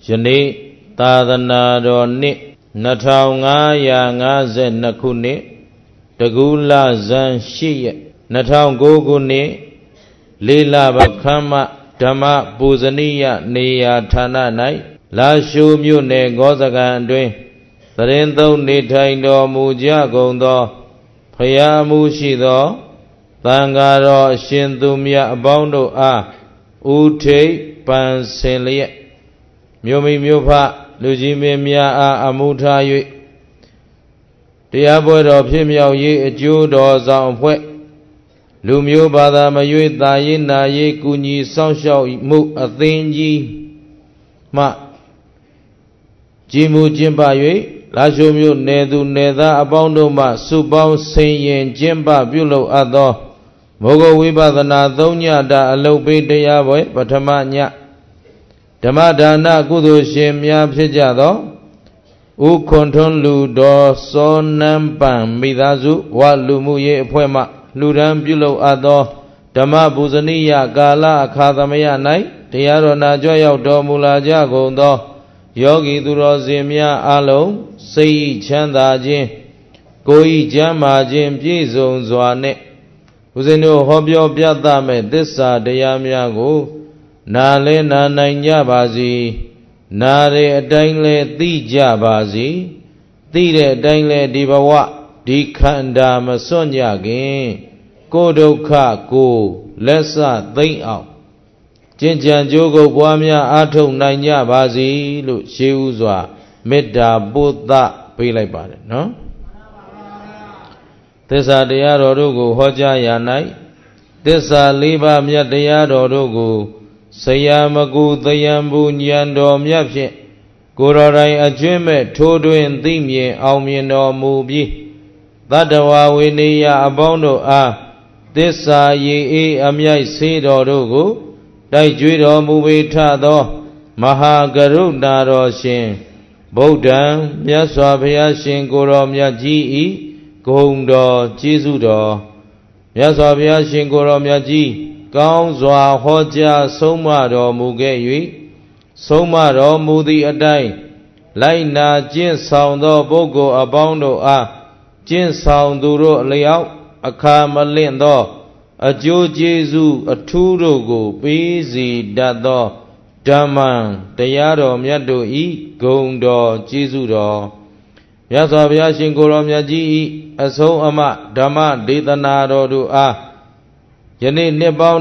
ယနေ့သာသနာတော်နှစ်2552ခုနှစ်တကူလဇန်8ရက်2009ခုနှစ်လေးလပခမ်းမဓမ္မပူဇနီယနေရာဌာန၌လာရှိုးမြို့နယ်ဂောဇကံအတွင်းသရင်သုံးနေထိုင်တော်မူကြကုန်သောဖရာမှုရှိသောသံဃာတော်အရှင်သူမြတ်အပေါင်းတို့အားဥထိပ်ပန်ဆင်လျက်မြို့မိမြို့ဖလူကြီးမင်းများအားအမှုထား၍တရားပွဲတော်ဖြစ်မြောက်ရေးအကျိုးတော်ဆောင်အဖွဲ့လူမျိုးဘာသာမရွေးသာရေးနာရေးကုညီစောင့်ရှောက်မှုအသင်းကြီးမှကြီးမှုကျင်းပ၍လာရှိုးမြို့နယ်သူနယ်သားအပေါင်းတို့မှစုပေါင်းဆင်ရင်ကျင်းပပြုလုပ်အပ်သောမောဂဝိပဿနာ၃ညတာအလုပ်ပေးတရားပွဲပထမညဓမ္မဒါနကုသိုလ်ရှင်များဖြစ်ကြသောဥခွန်ထွန်းလူတော်စောနန်းပံမိသားစုဝလူမှုရေးအဖွဲ့မှလှူဒန်းပြုလုပ်အပ်သောဓမ္မပူဇနီယကာလအခါသမယ၌တရားတော်နာကြွရောက်တော်မူလာကြကုန်သောယောဂီသူတော်စင်များအလုံးစိတ်ချမ်းသာခြင်းကိုယ်ဤကျမ်းမာခြင်းပြည့်စုံစွာနှင့်ဦးဇင်းတို့ဟောပြောပြသမဲ့သစ္စာတရားများကိုနာလဲနာနိုင်ကြပါစေနာတဲ့အတိုင်းလဲသိကြပါစေသိတဲ့အတိုင်းလဲဒီဘဝဒီခန္ဓာမစွန့်ကြခင်ကိုယ်ဒုက္ခကိုလက်စသိမ့်အောင်ကျင့်ကြံကြိုးကုပ်ပွားများအားထုတ်နိုင်ကြပါစေလို့ရှေးဥစွာမေတ္တာပို့သပေးလိုက်ပါတယ်နော်သစ္စာတရားတော်တို့ကိုဟောကြားရာ၌သစ္စာ၄ပါးမြတ်တရားတော်တို့ကိုဆရာမကူသယံဘူးဉာဏ်တော်မြတ်ဖြင့်ကိုယ်တော်တိုင်အကျွင့်မဲ့ထိုးတွင်သိမြင်အောင်မြင်တော်မူပြီးသတ္တဝါဝိနည်းအပေါင်းတို့အားသစ္စာရည်အေးအမြိုက်ဆေးတော်တို့ကိုတိုက်ကြွေးတော်မူပေထသောမဟာကရုဏာတော်ရှင်ဗုဒ္ဓံမြတ်စွာဘုရားရှင်ကိုယ်တော်မြတ်ကြီးဤဂုဏ်တော်ကျေးဇူးတော်မြတ်စွာဘုရားရှင်ကိုယ်တော်မြတ်ကြီးကောင်းစွာဟောကြားဆုံးမတော်မူခဲ့၍ဆုံးမတော်မူသည့်အတိုင်းလိုက်နာကျင့်ဆောင်သောပုဂ္ဂိုလ်အပေါင်းတို့အားကျင့်ဆောင်သူတို့အလျောက်အခါမလင့်သောအကျိုးကျေးဇူးအထူးတို့ကိုပေးစီတတ်သောဓမ္မတရားတော်မြတ်တို့ဤဂုဏ်တော်ကျေးဇူးတော်မြတ်စွာဘုရားရှင်ကိုယ်တော်မြတ်ကြီးဤအဆုံးအမဓမ္မဒေသနာတော်တို့အားယနေ့နှစ်ပေါင်း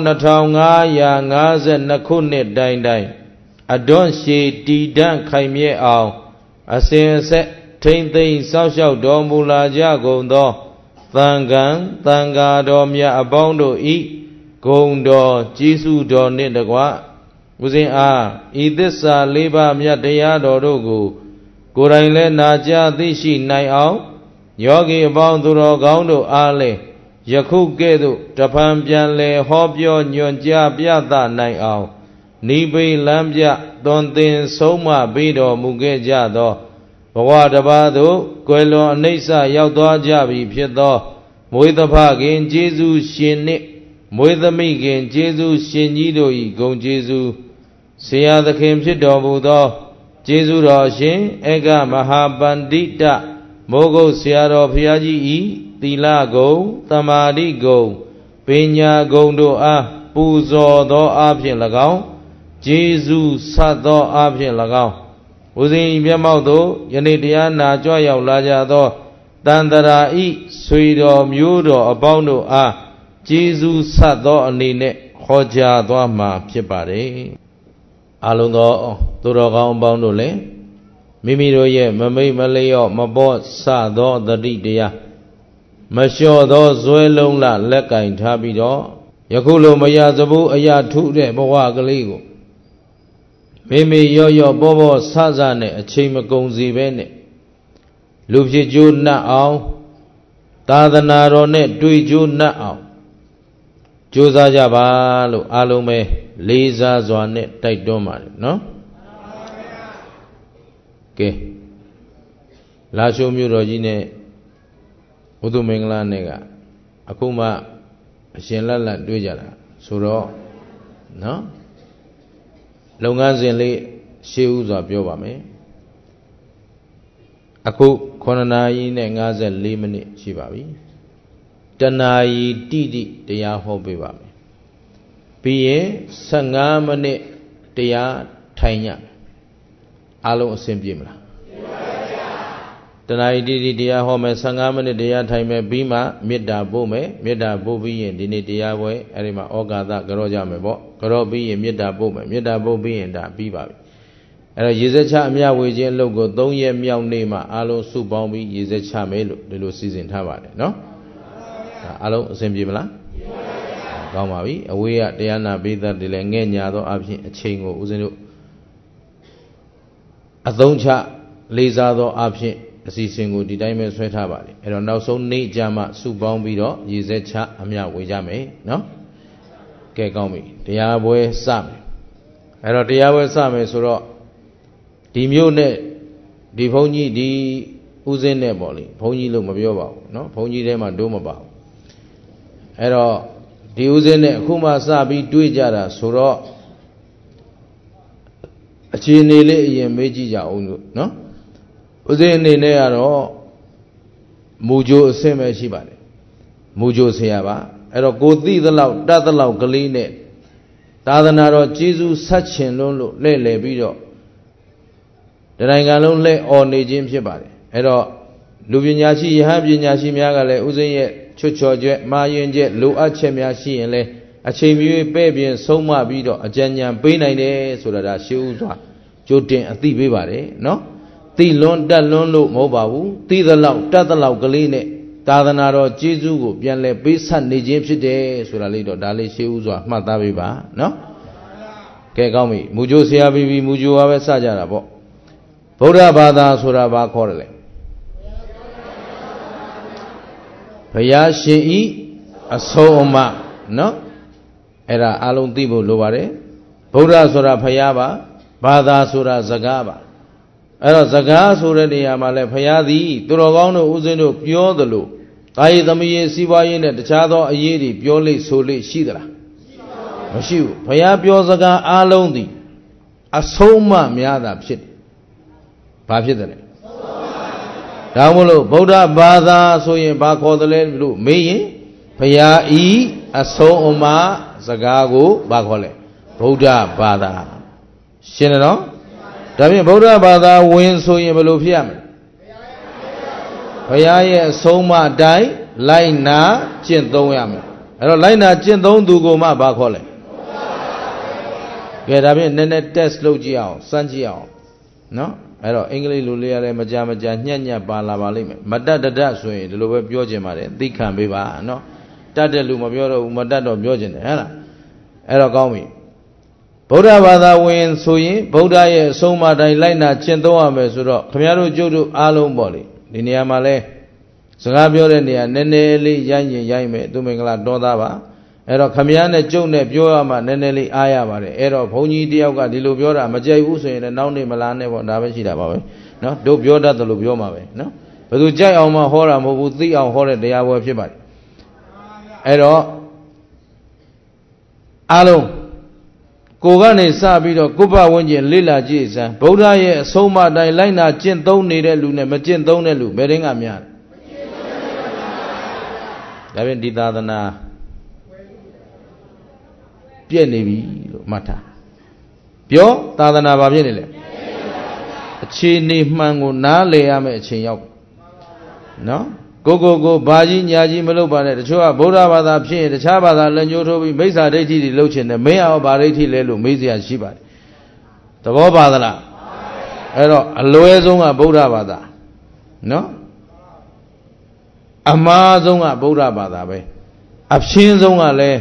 2552ခုနှစ်တိုင်တိုင်အတွန်းရှည်တည်တံ့ခိုင်မြဲအောင်အစဉ်အဆက်ထိမ့်သိမ့်စောင့်ရှောက်တော်မူလာကြကုန်သောသံဃာသံဃာတော်မြတ်အပေါင်းတို့ဤဂုဏ်တော်ကျေးဇူးတော်နှင့်တကွဦးဇင်းအားဤသစ္စာ၄ပါးမြတ်တရားတော်တို့ကိုကိုယ်တိုင်လည်းနာကြားသိရှိနိုင်အောင်ယောဂီအပေါင်းသူတော်ကောင်းတို့အားလည်းယခုကဲ့သို့တဖန်ပြန်လဲဟောပြောညွှန်ကြားပြသနိုင်အောင်နိဗ္ဗိလမ်းပြသွန်သင်ဆုံးမပေးတော်မူခဲ့ကြသောဘဝတစ်ပါးသို့ကွယ်လွန်အနိစ္စရောက်သွားကြပြီဖြစ်သောမွေးသဖခင်ကျေးဇူးရှင်နှင့်မွေးသမိခင်ကျေးဇူးရှင်ကြီးတို့၏ဂုဏ်ကျေးဇူးဆရာသခင်ဖြစ်တော်မူသောကျေးဇူးတော်ရှင်ဧကမဟာပန္တိတမိုးကုတ်ဆရာတော်ဘုရားကြီး၏သီလဂုဏ်သမာဓိဂုဏ်ပညာဂုဏ်တို့အားပူဇော်သောအားဖြင့်၎င်းကျေးဇူးဆတ်သောအားဖြင့်၎င်းဦးဇင်းမျက်မှောက်သို့ယနေ့တရားနာကြွရောက်လာကြသောတန်တရာဤဆွေတော်မျိုးတော်အပေါင်းတို့အားကျေးဇူးဆတ်သောအနေနဲ့ဟောကြားသွားမှာဖြစ်ပါတယ်အလုံးသောသူတော်ကောင်းအပေါင်းတို့လည်းမိမိတို့ရဲ့မမိတ်မလျော့မပေါ့ဆသောတတိတရားမလျှော့သောဇွဲလုံးလလက်ကင်ထားပြီးတော့ယခုလိုမရစဘူးအရာထုတဲ့ဘဝကလေးကိုမိမိရော့ရော့ပေါ်ပေါ်ဆဆနဲ့အချိန်မကုန်စီပဲနဲ့လူဖြစ်ကျိုးနှက်အောင်သာသနာတော်နဲ့တွေ့ကျိုးနှက်အောင်ကြိုးစားကြပါလို့အားလုံးပဲလေးစားစွာနဲ့တိုက်တွန်းပါတယ်နော်ကဲလာရှိုးမြို့တော်ကြီးနဲ့ဘုသူမင်္ဂလာနဲ့ကအခုမှအရှင်လက်လက်တွေ့ကြတာဆိုတော့နော်လုပ်ငန်းစဉ်လေးရှေးဥစွာပြောပါမယ်အခု9နာရီနဲ့54မိနစ်ရှိပါပြီတနာရီတိတိတရားဟောပေးပါမယ်ပြီးရင်15မိနစ်တရားထိုင်ညအားလုံးအဆင်ပြေမလားတနာရီတိတိတရားဟောမယ်15မိနစ်တရားထိုင်မယ်ပြီးမှမေတ္တာပို့မယ်မေတ္တာပို့ပြီးရင်ဒီနေ့တရားပွဲအဲ့ဒီမှာဩဃာသကြောကြမယ်ပေါ့ကြောပြီးရင်မေတ္တာပို့မယ်မေတ္တာပို့ပြီးရင်ဒါပြီးပါပြီအဲ့တော့ရေစက်ချအမြဝေခြင်းအလုပ်ကို3ရက်မြောက်နေ့မှာအားလုံးစုပေါင်းပြီးရေစက်ချမယ်လို့ဒီလိုစီစဉ်ထားပါတယ်နော်အားလုံးအဆင်ပြေမလားကောင်းပါပြီအဝေးကတရားနာပိသတ်တွေလည်းငဲ့ညာသောအဖြစ်အချိန်ကိုဦးဇင်းတို့အသုံးချလေးစားသောအဖြစ်အစီအစဉ်ကိုဒီတိုင်းပဲဆွဲထားပါလေအဲ့တော့နောက်ဆုံးနေ့ကြမှာစုပေါင်းပြီးတော့ရေစက်ချအမြဝေကြမယ်နော်ကဲကောင်းပြီတရားပွဲစမယ်အဲ့တော့တရားပွဲစမယ်ဆိုတော့ဒီမျိုးနဲ့ဒီဘုန်းကြီးဒီဥစဉ်နဲ့ပေါ့လေဘုန်းကြီးလို့မပြောပါဘူးเนาะဘုန်းကြီးထဲမှာတိုးမပါဘူးအဲ့တော့ဒီဥစဉ်နဲ့အခုမှစပြီးတွေးကြတာဆိုတော့အခြေအနေလေးအရင်မေးကြည့်ကြအောင်လို့เนาะဥစဉ်အနေနဲ့ကတော့မူကြိုအဆင့်ပဲရှိပါတယ်မူကြိုဆရာပါအဲ့တော့ကိုသိသလောက်တတ်သလောက်ကလေးနဲ့သာသနာတော်ကျေးဇူးဆက်ချင်လို့လှည့်လည်ပြီးတော့တနိုင်ငံလုံးလှည့်អော်နေခြင်းဖြစ်ပါတယ်အဲ့တော့လူပညာရှိယဟန်ပညာရှိများကလည်းဥစဉ်ရဲ့ချွတ်ချော်ချက်မာရင်ချက်လိုအပ်ချက်များရှိရင်လည်းအချိန်မီပဲ့ပြင်ဆုံးမပြီးတော့အကြံဉာဏ်ပေးနိုင်တယ်ဆိုတာဒါရှေးဥစွာကြိုတင်အသိပေးပါတယ်နော်သိလွန်းတက်လွန်းလို့မဟုတ်ပါဘူးသိသလောက်တတ်သလောက်ကလေးနဲ့သာသနာတော်ကျေးဇူးကိုပြန်လဲပေးဆက်နေခြင်းဖြစ်တယ်ဆိုတာလေးတော့ဒါလေးရှေးဥစွာမှတ်သားပေးပါနော်ကဲကောင်းပြီမူကြိုဆရာပြီးပြီမူကြိုပါပဲစကြတာပေါ့ဗုဒ္ဓဘာသာဆိုတာဘာခေါ်တယ်လဲဘုရားရှင်ဤအဆုံးအမနော်အဲ့ဒါအလုံးသိဖို့လိုပါတယ်ဗုဒ္ဓဆိုတာဘုရားပါဘာသာဆိုတာစကားပါအဲ့တော့စကားဆိုတဲ့နေရာမှာလဲဘုရားသည်သူတော်ကောင်းတို့ဥစဉ်တို့ပြောသလိုကာယသမီးရေးစီးပွားရေးနဲ့တခြားသောအရေးတွေပြောလိမ့်ဆိုလိမ့်ရှိသလားမရှိဘူးဘုရားပြောစကားအလုံးသည်အဆုံးအမများတာဖြစ်တယ်ဘာဖြစ်တယ်လဲဒါမို့လို့ဗုဒ္ဓဘာသာဆိုရင်ဘာခေါ်တယ်လဲလို့မေးရင်ဘုရားဤအဆုံးအမစကားကိုဘာခေါ်လဲဗုဒ္ဓဘာသာရှင်းတယ်နော်ဒါဖြင့်ဗုဒ္ဓဘာသာဝင်ဆိုရင်ဘယ်လိုဖြစ်ရမလဲဘုရားရဲ့အဆုံးအမအတိုင်းလိုက်နာကျင့်သုံးရမယ်အဲ့တော့လိုက်နာကျင့်သုံးသူကိုမှဘာခေါ်လဲကဲဒါဖြင့်နည်းနည်း test လုပ်ကြည့်အောင်စမ်းကြည့်အောင်နော်အဲ့တော့အင်္ဂလိပ်လိုလေးရတယ်မကြညံ့ညက်ပါလာပါလိမ့်မယ်မတတ်တတ်ဆိုရင်ဒီလိုပဲပြောချင်ပါတယ်သိခံပေးပါနော်တတ်တဲ့လူမပြောတော့ဘူးမတတ်တော့ပြောချင်တယ်ဟဲ့လားအဲ့တော့ကောင်းပြီဗုဒ္ဓဘာသာဝင်ဆိုရင်ဗုဒ္ဓရဲ့အဆုံးအမတိုင်းလိုက်နာကျင့်သုံးရမယ်ဆိုတော့ခင်ဗျားတို့ကျုပ်တို့အားလုံးပေါ့လေဒီနေရာမှာလဲစကားပြောတဲ့နေရာနည်းနည်းလေးရိုင်းမယ်သူမင်္ဂလာတော်သားပါအဲ့တော့ခမည်းနဲ့ကျုပ်နဲ့ပြောရမှနည်းနည်းလေးအားရပါတယ်အဲ့တော့ဘုန်းကြီးတယောက်ကဒီလိုပြောတာမကြိုက်ဘူးဆိုရင်လည်းနောက်နေ့မလာနဲ့ပေါ့ဒါပဲရှိတာပါပဲနော်တို့ပြောတတ်တယ်လို့ပြောမှာပဲနော်ဘယ်သူကြိုက်အောင်မှဟောတာမဟုတ်ဘူးသိအောင်ဟောတဲ့တရားပွဲဖြစ်ပါတယ်အဲ့တော့အားလုံးကိုကနေစပြီးတော့ကုပ္ပဝဉ္ဇဉ်လေ့လာကြည့်စမ်းဗုဒ္ဓရဲ့အဆုံးအမတိုင်းလိုက်နာကျင့်သုံးနေတဲ့လူနဲ့မကျင့်သုံးတဲ့လူဘယ်တင်းကများဒါဖြင့်ဒီသာသနာပြည့်နေပြီလို့မှတ်ထားပြောသာသနာဘာဖြစ်နေလဲအခြေအနေမှန်ကိုနားလည်ရမယ့်အချိန်ရောက်နော်ကိုဘာကြီးညာကြီးမလုပ်ပါနဲ့တချို့ကဗုဒ္ဓဘာသာဖြစ်ရင်တခြားဘာသာလက်ညှိုးထိုးပြီးမိစ္ဆာဒိဋ္ဌိတွေလုပ်ချင်တယ်မင်းအောင်ဘာဒိဋ္ဌိလဲလို့မေးစရာရှိပါတယ်သဘောပါသလားအဲ့တော့အလွဲဆုံးကဗုဒ္ဓဘာသာနော်အမှားဆုံးကဗုဒ္ဓဘာသာပဲအဖြင်းဆုံးကလည်း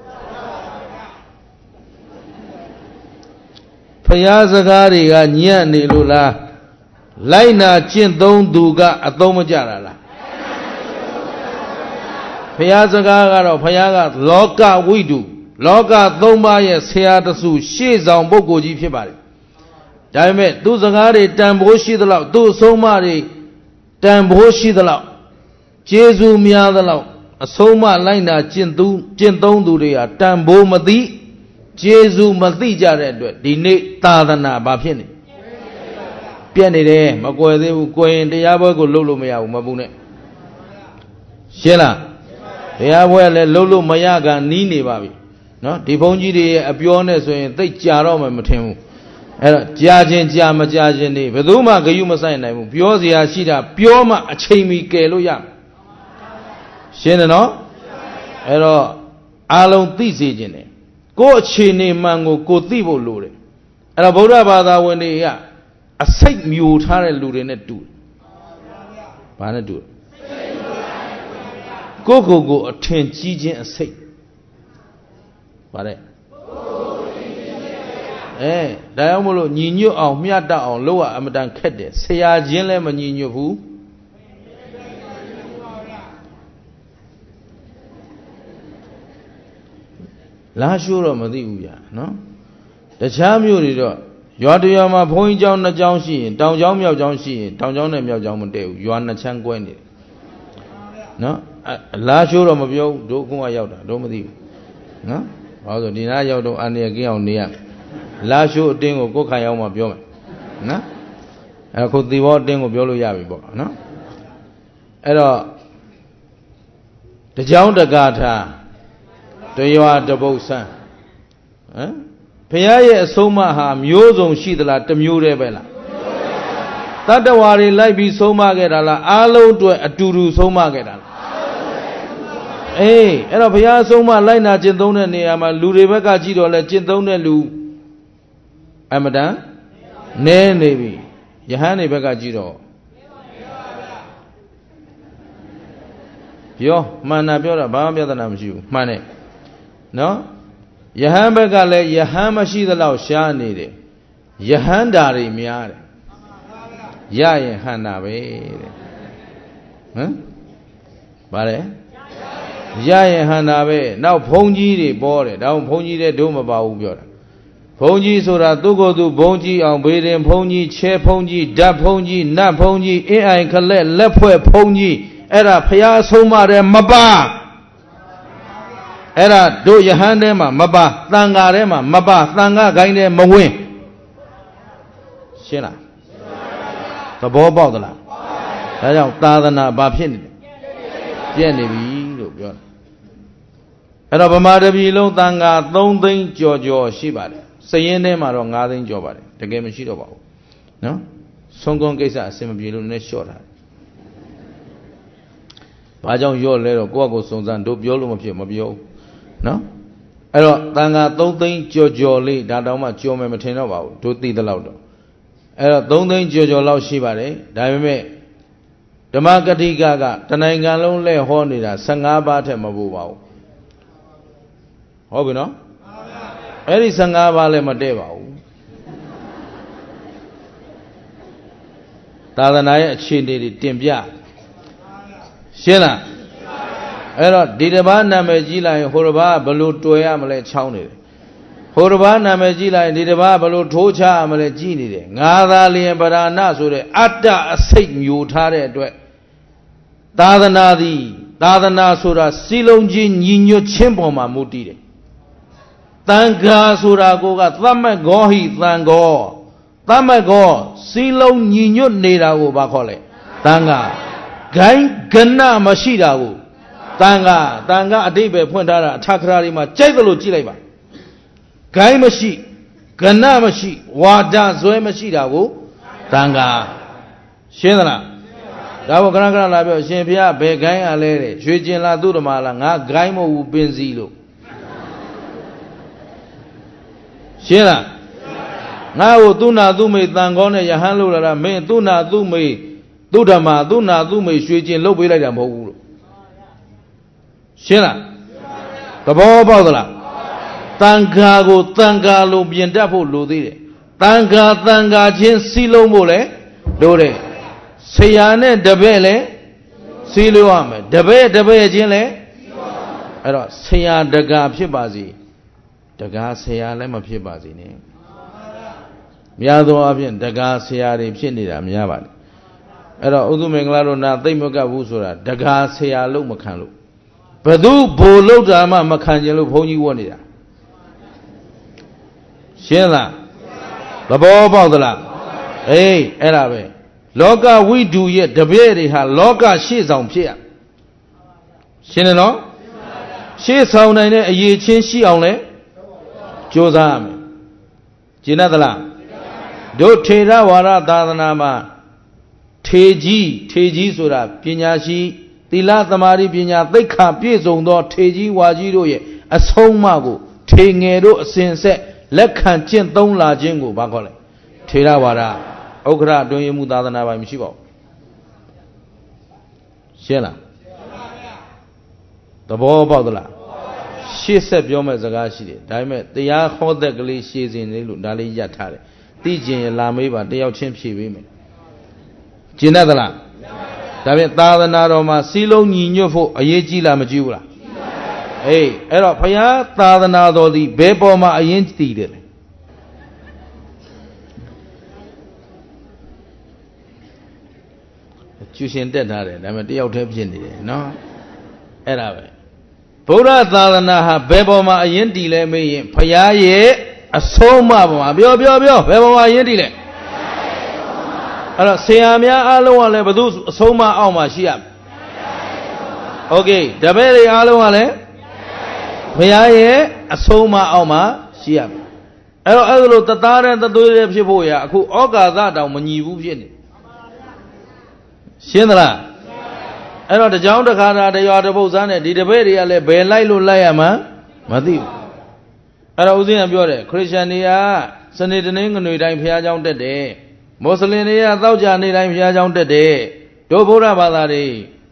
ဖယားစကားတွေကညံ့နေလို့လားလိုက်နာကျင့်သုံးသူကအသုံးမကျတာလားဖယားစကားကတော့ဖယားကလောကဝိတုလောကသုံးပါးရဲ့ဆရာတစုရှေ့ဆောင်ပုဂ္ဂိုလ်ကြီးဖြစ်ပါတယ်ဒါပေမဲ့သူစကားတွေတန်ဖိုးရှိသလောက်သူအဆုံးအမတွေတန်ဖိုးရှိသလောက်ကျေးဇူးများသလောက်အဆုံးအမလိုက်နာကျင့်သုံးသူတွေဟာတန်ဖိုးမသိကျေးဇူးမသိကြတဲ့အတွက်ဒီနေ့သာသနာဘာဖြစ်နေပြက်နေတယ်မကွယ်သေးဘူးကွယ်ရင်တရားပွဲကိုလှုပ်လို့မရဘူးမပူနဲ့ရှင်းလားတရားပွဲလည်းလှုပ်လို့မရကနီးနေပါပြီနော်ဒီဘုန်းကြီးတွေရဲ့အပြောနဲ့ဆိုရင်သိကြတော့မှမထင်ဘူးအဲ့တော့ကြာချင်းကြာမကြာချင်းနေဘယ်သူမှဂယုမဆိုင်နိုင်ဘူးပြောစရာရှိတာပြောမှအချိန်မီကယ်လို့ရရှင်းတယ်နော်အဲ့တော့အားလုံးသိစေခြင်းတယ်ကိုယ်အခြေအနေမှန်ကိုသိဖို့လိုတယ်အဲ့တော့ဗုဒ္ဓဘာသာဝင်တွေကအစိတ်မျိုးထားတဲ့လူတွေနဲ့တူတယ်ဘာနဲ့တူကိုကိုအထင်ကြီးခြင်းအစိတ်ဗါတဲ့ဒါကြောင့်မလို့ညီညွတ်အောင်မျှတအောင်လုပ်ရအမတန်ခက်တယ်ဆရာချင်းလည်းမညီညွတ်ဘူးလားရှိုးတော့မသိဘူးဗျာနော်တခြားမျိုးတွေတော့ရွာတရွာမှာဘုန်းကြီးကျောင်းနှစ်ကျောင်းရှိရင်တောင်ကျောင်းမြောက်ကျောင်းရှိရင်တောင်ကျောင်းနဲ့မြောက်ကျောင်းမတည့်ဘူးရွာနှစ်ချမ်းကွဲနေတယ်နော်လားရှိုးတော့မပြောဘူးတို့အခုမှရောက်တာတို့မသိဘူးနော်ဘာလို့ဆိုဒီနားရောက်တော့အန္တရာယ်ကင်းအောင်နေရလားရှိုးအတင်းကိုကိုယ်ခံရောက်မှပြောမယ်နော်အခုသီဘောအတင်းကိုပြောလို့ရပြီပေါ့နော်အဲ့တော့တကြောင်တကာထားတရွာတပုတ်ဆန်းဘုရားရဲ့အဆုံးအမဟာမျိုးစုံရှိသလားတစ်မျိုးတည်းပဲလားတတ္တဝါတွေလိုက်ပြီးဆုံးမခဲ့တာလားအားလုံးအတွက်အတူတူဆုံးမခဲ့တာလားအဲ့တော့ဘုရားဆုံးမလိုက်နာကျင့်သုံးတဲ့နေရာမှာလူတွေဘက်ကကြည့်တော့လဲကျင့်သုံးတဲ့လူအမတန်နည်းနေပြီယဟန်တွေဘက်ကကြည့်တော့ပြောမှန်တာပြောတာဘာမှပြဿနာမရှိဘူးမှန်တယ်နော်ယဟန်ဘက်ကလည်းယဟန်မရှိသလောက်ရှားနေတယ်ယဟန်ဓာတွေများတယ်ရရင်ဟန္တာပဲတဲ့ဗါတယ်ရရင်ဟန္တာပဲနောက်ဘုန်းကြီးတွေပေါ်တယ်ဒါဘုန်းကြီးတွေတို့မပါဘူးပြောတာဘုန်းကြီးဆိုတာသူ့ကိုယ်သူဘုန်းကြီးအောင်ဘေးရင်ဘုန်းကြီးချဲဘုန်းကြီးဓာတ်ဘုန်းကြီးနတ်ဘုန်းကြီးအင်းအိုင်ခလက်လက်ဖွဲ့ဘုန်းကြီးအဲ့ဒါဖျားဆုံးမတယ်မပါအဲ့ဒါတို့ယဟန်ထဲမှာမပါသံဃာထဲမှာမပါသံဃာဂိုင်းထဲမဝင်ရှင်းလားသဘောပေါက်သလားဒါကြောင့်သာသနာဘာဖြစ်နေလဲပြည့်နေပြီလို့ပြောတယ်အဲ့တော့ဗမာတပြည်လုံးသံဃာ3သိန်းကျော်ရှိပါတယ်စည်ရင်းထဲမှာတော့5သိန်းကျော်ပါတယ်တကယ်မရှိတော့ပါဘူးနော်ဆုံးကုန်းကိစ္စအစင်မပြေလို့လည်းလျှော့ထားတယ်ဘာကြောင့်လျော့လဲတော့ကိုယ့်အကိုစုံစမ်းတို့ပြောလို့မဖြစ်မပြောဘူးနော်အဲ့တော့တန်ခါ3သိန်းကျော်လေးဒါတောင်မှကျော်မယ်မထင်တော့ပါဘူးတို့သိသလောက်တော့အဲ့တော့3သိန်းကျော်လောက်ရှိပါတယ်ဒါပေမဲ့ဓမ္မကတိကတနိုင်ငံလုံးလဲဟောနေတာ15ပါးထက်မပိုပါဘူးဟုတ်ပြီနော်အဲ့ဒီ15ပါးလည်းမတည့်ပါဘူးသာသနာရဲ့အခြေအနေတွေတင်ပြရှင်းလားအဲ့တော့ဒီတစ်ပါးနာမည်ကြီးလိုက်ရင်ဟိုတစ်ပါးဘယ်လိုတွေ့ရမလဲချောင်းနေတယ်ဟိုတစ်ပါးနာမည်ကြီးလိုက်ရင်ဒီတစ်ပါးဘယ်လိုထိုးချရမလဲကြည်နေတယ်ငါသာလျင်ပဓာနဆိုတဲ့အတ္တအစိတ်မျိုးထားတဲ့အတွက်သာသနာသည်သာသနာဆိုတာစီလုံးကြီးညီညွတ်ခြင်းပေါ်မှာမူတည်တယ်တန်ခါဆိုတာကိုကသမတ်ဂောဟိတန်ဂောသမတ်ဂောစီလုံးညီညွတ်နေတာကိုဘာခေါ်လဲတန်ခါဂိုင်းကဏမရှိတာကိုတန်ခါအတိတ်ပဲဖွင့်ထားတာအထခရာတွေမှာကြိုက်သလိုကြည့်လိုက်ပါဂိုင်းမရှိကဏမရှိဝါဒဇွဲမရှိတာကိုတန်ခါရှင်းသလားဒါဘောခဏလာပြောရှင်ဘုရားဘယ်ဂိုင်းရလဲတဲ့ရွှေကျင်လားသူ့ဓမ္မလားငါဂိုင်းမဟုတ်ဘူးပင်စီလို့ရှင်းလားငါ့ကိုသူနာသူမိတန်ကောနဲ့ယဟန်လို့လာမင်းသူနာသူမိသူဓမ္မသူနာသူမိရွှေကျင်လုတ်ပေးလိုက်တာမဟုတ်ဘူးလို့ရှင်းလားသဘောပေါက်သလားတန်ခါကိုတန်ခါလို့ပြင်တတ်ဖို့လိုသေးတယ်တန်ခါချင်းစီးလုံးဖို့လဲလိုတယ်ဆရာနဲ့တပည့်လဲစီးလို့ရမယ်တပည့်ချင်းလဲအဲ့တော့ဆရာတကာဖြစ်ပါစေတကာဆရာလည်းမဖြစ်ပါစေနဲ့များသောအားဖြင့်တကာဆရာတွေဖြစ်နေတာများပါတယ်အဲ့တော့ဥဒုမင်္ဂလာတို့နာသိမ့်မကပ်ဘူးဆိုတာတကာဆရာလို့မခံလို့ဘသူဘိုလ်လောက်တာမှမခံကျင်လို့ဘုန်းကြီးဝတ်နေတာရှင်းလားသဘောပေါက်သလားအဲ့ဒါပဲလောကဝိတုရဲ့တပည့်တွေဟာလောကရှေ့ဆောင်ဖြစ်ရရှင်းတယ်နော်ရှေ့ဆောင်နိုင်တဲ့အရေးချင်းရှိအောင်လဲကြိုးစားရမယ်ကျင့်သလားတို့ထေရဝါဒသာသနာမှာထေကြီးဆိုတာပညာရှိသီလသမာဓိပညာသိက္ခာပြည့်စုံသောထေကြီးဝါကြီးတို့ရဲ့အဆုံးအမကိုထေငယ်တို့အစဉ်ဆက်လက်ခံကျင့်သုံးလာခြင်းကိုဘာခေါ်လဲထေရဝါဒဥက္ခရအတွင်းရမှုသာသနာပိုင်းမရှိပါဘူးရှင်းလားသဘောပေါက်သလားရှေ့ဆက်ပြောမဲ့စကားရှိတယ်ဒါပေမဲ့တရားဟောသက်ကလေးရှေ့စဉ်လေးလို့ဒါလေးရထားတယ်သိကျင်ရလာမေးပါတယောက်ချင်းဖြေပေးမယ်ကျင်တတ်သလားဒါဖြင့်သာသနာတော်မှာစီလုံးညီညွတ်ဖို့အရေးကြီးလားမကြီးဘူးလားအေးအဲ့တော့ဘုရားသာသနာတော်ဒီဘယ်ပေါ်မှာအရင်တည်တယ်လဲကျူရှင်တက်ထားတယ်ဒါပေမဲ့တယောက်တည်းဖြစ်နေတယ်နော်အဲ့ဒါပဲဗုဒ္ဓသာသနာဟာဘယ်ပေါ်မှာအရင်တည်လဲမေးရင်ဘုရားရဲ့အဆုံးအမပေါ်မှာပြောဘယ်ပေါ်မှာအရင်တည်လဲအဲ့တော့ဆရာများအားလုံးကလည်းဘယ်သူအဆုံးအမအောက်မှာရှိရမယ်โอเคတပည့်တွေအားလုံးကလည်းဘုရားရဲ့အဆုံးအမအောက်မှာရှိရမယ်အဲ့တော့အဲ့လိုတသားတဲ့တသွေးတဲ့ဖြစ်ဖို့ရအခုဩကာသတောင်မညီဘူးဖြစ်နေရှင်းသလားအဲ့တော့တကြောင်တခါတာတရွာတပုတ်စားနဲ့ဒီတပည့်တွေကလည်းဘယ်လိုက်လို့လိုက်ရမှာမသိဘူးအဲ့တော့ဦးဇင်းကပြောတယ်ခရစ်ယာန်တွေကစနေတနင်္ဂနွေတိုင်းဘုရားကျောင်းတက်တယ်မွတ်စလင်တွေကသောကြာနေ့တိုင်းဘုရားကျောင်းတက်တယ်တို့ဗုဒ္ဓဘာသာတွေ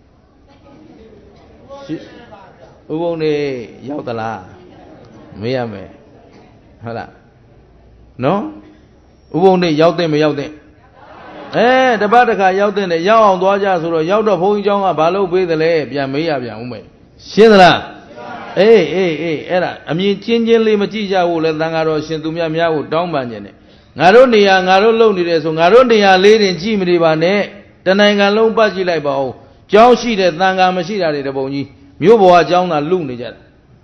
ဥပုံတွေရောက်သလားမေးရမယ်ဟုတ်လားနော်ဥပုံတွေရောက်တဲ့မရောက်တဲ့တပတ်တစ်ခါရောက်တဲ့ရောက်အောင်သွားကြဆိုတော့ရောက်တော့ဘုန်းကြီးเจ้าကဘာလို့ပေးတယ်လဲပြန်မေးရပြန်ဦးမယ်ရှင်းသလားအေးအဲ့ဒါအမြင်ချင်းလေးမကြည့်ကြဘူးလဲသံဃာတော်ရှင်သူများကိုတောင်းပန်ခြင်းနဲ့ငါတို့နေရာငါတို့လုံနေတယ်ဆိုငါတို့နေရာလေးတင်ကြည့်မနေပါနဲ့တနိုင်ငံလုံးပတ်ကြည့်လိုက်ပါဦးကျောင်းရှိတဲ့သံဃာမရှိတာတွေတပုံကြီးမြို့ပေါ်ကကျောင်းသာလူနေကြတယ်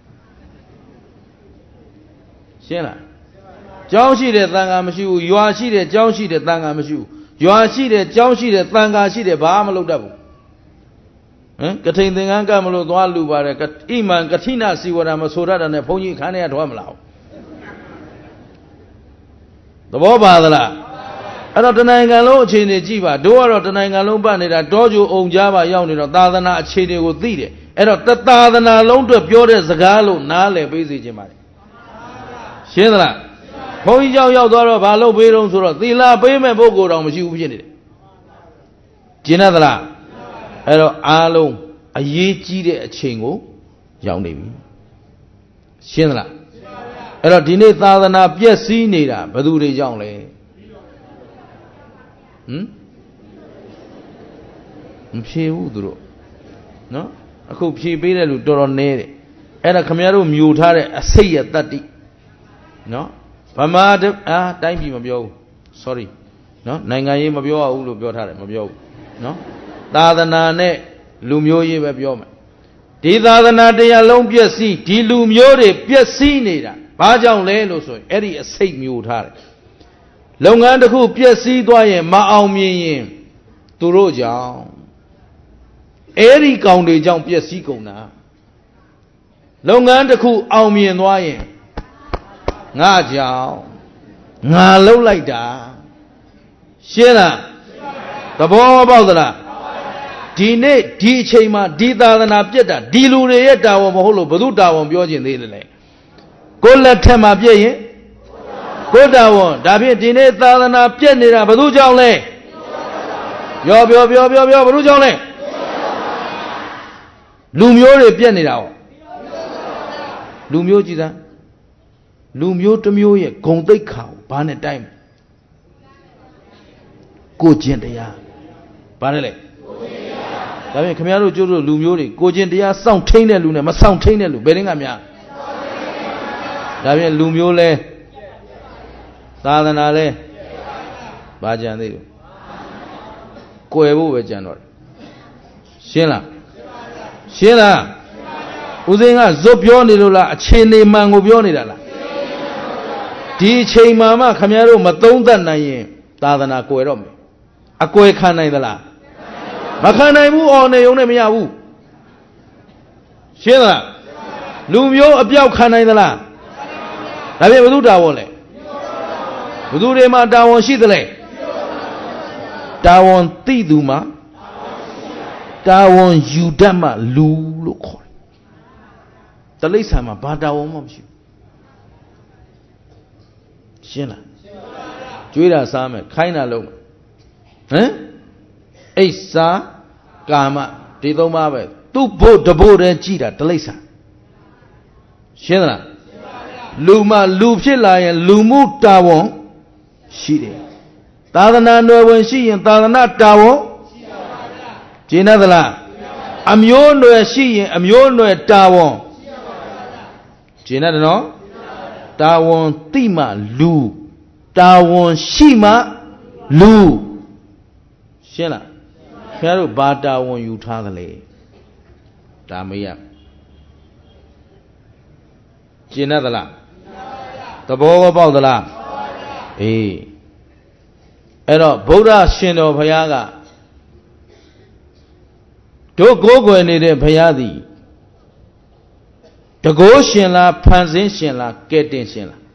ရှင်းလားကျောင်းရှိတဲ့သံဃာမရှိဘူးရွာရှိတဲ့ကျောင်းရှိတဲ့သံဃာမရှိဘူးရွာရှိတဲ့ကျောင်းရှိတဲ့သံဃာရှိတဲ့ဘာမှမလုပ်တတ်ဘူးကထိန်သင်္ကန်းကမလို့သွားလူပါတယ်ဣမံကထိနစီဝရမဆိုရတာနဲ့ဘုန်းကြီးခန်းထဲကထွက်မလာဘူးသဘောပါသလားအဲ့တော့တနိုင်ငံလုံးအခြေအနေကြည့်ပါတို့ကတော့တနိုင်ငံလုံးပတ်နေတာတောကျိုအုံကြားပါရောက်နေတော့သာသနာအခြေအနေကိုသိတယ်အဲ့တော့သာသနာလုံးအတွက်ပြောတဲ့စကားလို့နားလည်ပေးစေခြင်းပါတယ်ရှင်းသလားဘုန်းကြီးเจ้าရောက်သွားတော့ဘာလို့ပေးတော့ဆိုတော့သီလပေးမဲ့ပုဂ္ဂိုလ်တော်မရှိဘူးဖြစ်နေတယ်ကျင့်ရသလားအဲ့တော့အားလုံးအရေးကြီးတဲ့အချိန်ကိုရောက်နေပြီရှင်းသလားအဲ့တော့ဒီနေ့သာသနာပြည့်စည်နေတာဘယ်သူတွေကြောင့်လဲမဖြေဘူးသူတို့နော်အခုဖြေပေးတဲ့လူတော်တော်နည်းတယ်အဲ့ဒါခမရတို့မြူထားတဲ့အစိတ်ရတတ္တိနော်ဗမာတိုင်းပြည်မပြောဘူး sorry နော်နိုင်ငံရေးမပြောရဘူးလို့ပြောထားတယ်မပြောဘူးနော်သာသနာနဲ့လူမျိုးရေးပဲပြောမယ်ဒီသာသနာတရားလုံးပြည့်စည်ဒီလူမျိုးတွေပြည့်စည်နေတာဘာကြောင့်လဲလို့ဆိုရင်အဲ့ဒီအစိတ်မျိုးထားတယ်လုပ်ငန်းတစ်ခုပြည့်စည်သွားရင်မအောင်မြင်ရင်သူတို့ကြောင့်အဲ့ဒီကောင်တွေကြောင့်ပြည့်စည်ကုန်တာလုပ်ငန်းတစ်ခုအောင်မြင်သွားရင်ငါကြောင့်ငါလှုပ်လိုက်တာရှင်းလားသဘောပေါက်သလားဒီနေ့ဒီအချိန်မှာဒီသာသနာပြတ်တာဒီလူတွေရဲ့တာဝန်မဟုတ်လို့ဘု து တာဝန်ပြောခြင်းသေးတယ်လေကိုယ်လက်ထက်မှာပြည့်ရင်ကိုယ်တာဝန်ဒါဖြင့်ဒီနေ့သာသနာပြတ်နေတာဘု து ကြောင့်လဲပြောဘု து ကြောင့်လဲလူမျိုးတွေပြတ်နေတာဟောလူမျိုးကြည်သားလူမျိုးတစ်မျိုးရဲ့ဂုဏ်သိက္ခာကိုဘာနဲ့တိုင်းကိုကျင့်တရားဘာလဲလဲဒါဖြင့်ခင်ဗျားတို့ကျိုးတို့လူမျိုးတွေကိုကျင့်တရားစောင့်ထိန်တဲ့လူနဲ့မစောင့်ထိန်တဲ့လူဘယ်ရင်ကများဒါဖြင့်လူမျိုးလဲသာသနာလဲဘာကြံသေးလို့ကွယ်ဖို့ပဲကြံတော့တယ်ရှင်းလားဦးစင်းကဇွတ်ပြောနေလို့လားအခြေအနေမှန်ကိုပြောနေတာလားဒီအချိန်မှခင်ဗျားတို့မသုံးသပ်နိုင်ရင်သာသနာကွယ်တော့မယ်အကွယ်ခံနိုင်သလားမခံနိုင်ဘူးအော်နေုံနဲ့မရဘူးရှင်းလားလူမျိုးအပြောက်ခံနိုင်သလားဒါဖြင့်ဘုသူတာဝန်လဲဘုသူတွေမှာတာဝန်ရှိသလဲတာဝန်သိသူမှာတာဝန်ယူတတ်မှလူလို့ခေါ်တယ်တိရစ္ဆာန်မှာဘာတာဝန်မှမရှိဘူးရှင်းလားကျွေးတာစားမယ်ခိုင်းတာလုပ်မယ်ဟမ်အိစ္ဆာကာမဒီသုံးပါးပဲသူ့ဘို့တဘို့တည်းကြည်တာတိရစ္ဆာန်ရှင်းလားလူမှလူဖြစ်လာရင်လူမှုတာဝန်ရှိတယ်သာသနာ့နယ်ဝင်ရှိရင်သာသနာ့တာဝန်ကျင့်သလားအမျိုးနွယ်ရှိရင်အမျိုးနွယ်တာဝန်ကျင့်တယ်နော်တာဝန်သိမှလူတာဝန်ရှိမှလူရှင်းလားခင်ဗျားတို့ဘာတာဝန်ယူထားသလဲဒါမေးရကျင့်သလားသဘောကောပေါက်သလားအေးအဲ့တော့ဗုဒ္ဓရှင်တော်ဘုရားကတို့ကိုးကွယ်နေတဲ့ဘုရားသည်တကိုးရှင်လားဖန်ဆင်းရှင်လားကဲတင်ရှင်လား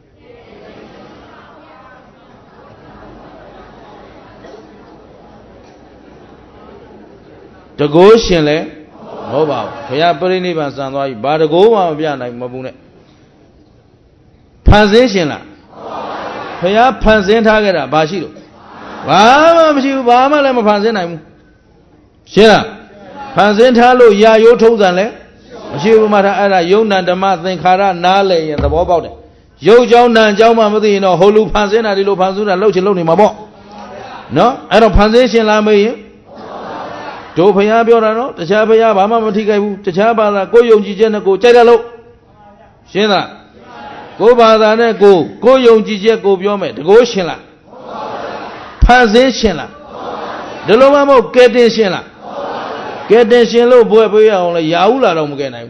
တကိုးရှင်လဲမဟုတ်ပါဘူးဘုရားပြိဋိဘံစံသွားပြီဘာတကိုးမှမပြနိုင်မဘူးနဲ့ဖန်ဆင်းရှင်လားဘုရားဖန်ဆင်းထားခဲ့တာဘာရှိလို့ဘာမှမရှိဘူးဘာမှလည်းမဖန်ဆင်းနိုင်ဘူးရှင်းလားဖန်ဆင်းထားလို့ရာယိုးထုံးစံလဲမရှိဘူးမှထားအဲ့ဒါယုံနာဓမ္မသင်္ခါရနားလည်ရင်သဘောပေါက်တယ်ရုပ်ကြောင်းနာမ်ကြောင်းမှမသိရင်တော့ဟိုလူဖန်ဆင်းတာဒီလိုဖန်ဆင်းတာလှုပ်ချင်လှုပ်နေမှာပေါ့နော်အဲ့တော့ဖန်ဆင်းရှင်လားမေးရင်တို့ဘုရားပြောတာနော်တခြားဘုရားဘာမှမထိခိုက်ဘူးတခြားဘာသာကိုယ်ယုံကြည်ချက်နဲ့ကိုယ်ကြိုက်တယ်လို့ရှင်းလားကိုယ်ဘာသာနဲ့ကိုယ်ယုံကြည်ချက်ကိုပြောမယ်တကိုးရှင်လားဖန်ဆင်းရှင်လားဒီလိုမှမဟုတ်ကဲတင်ရှင်လားကဲတင်ရှင်လို့ဘွဲပေးရအောင်လဲရာဟုလာတော့မကဲနိုင်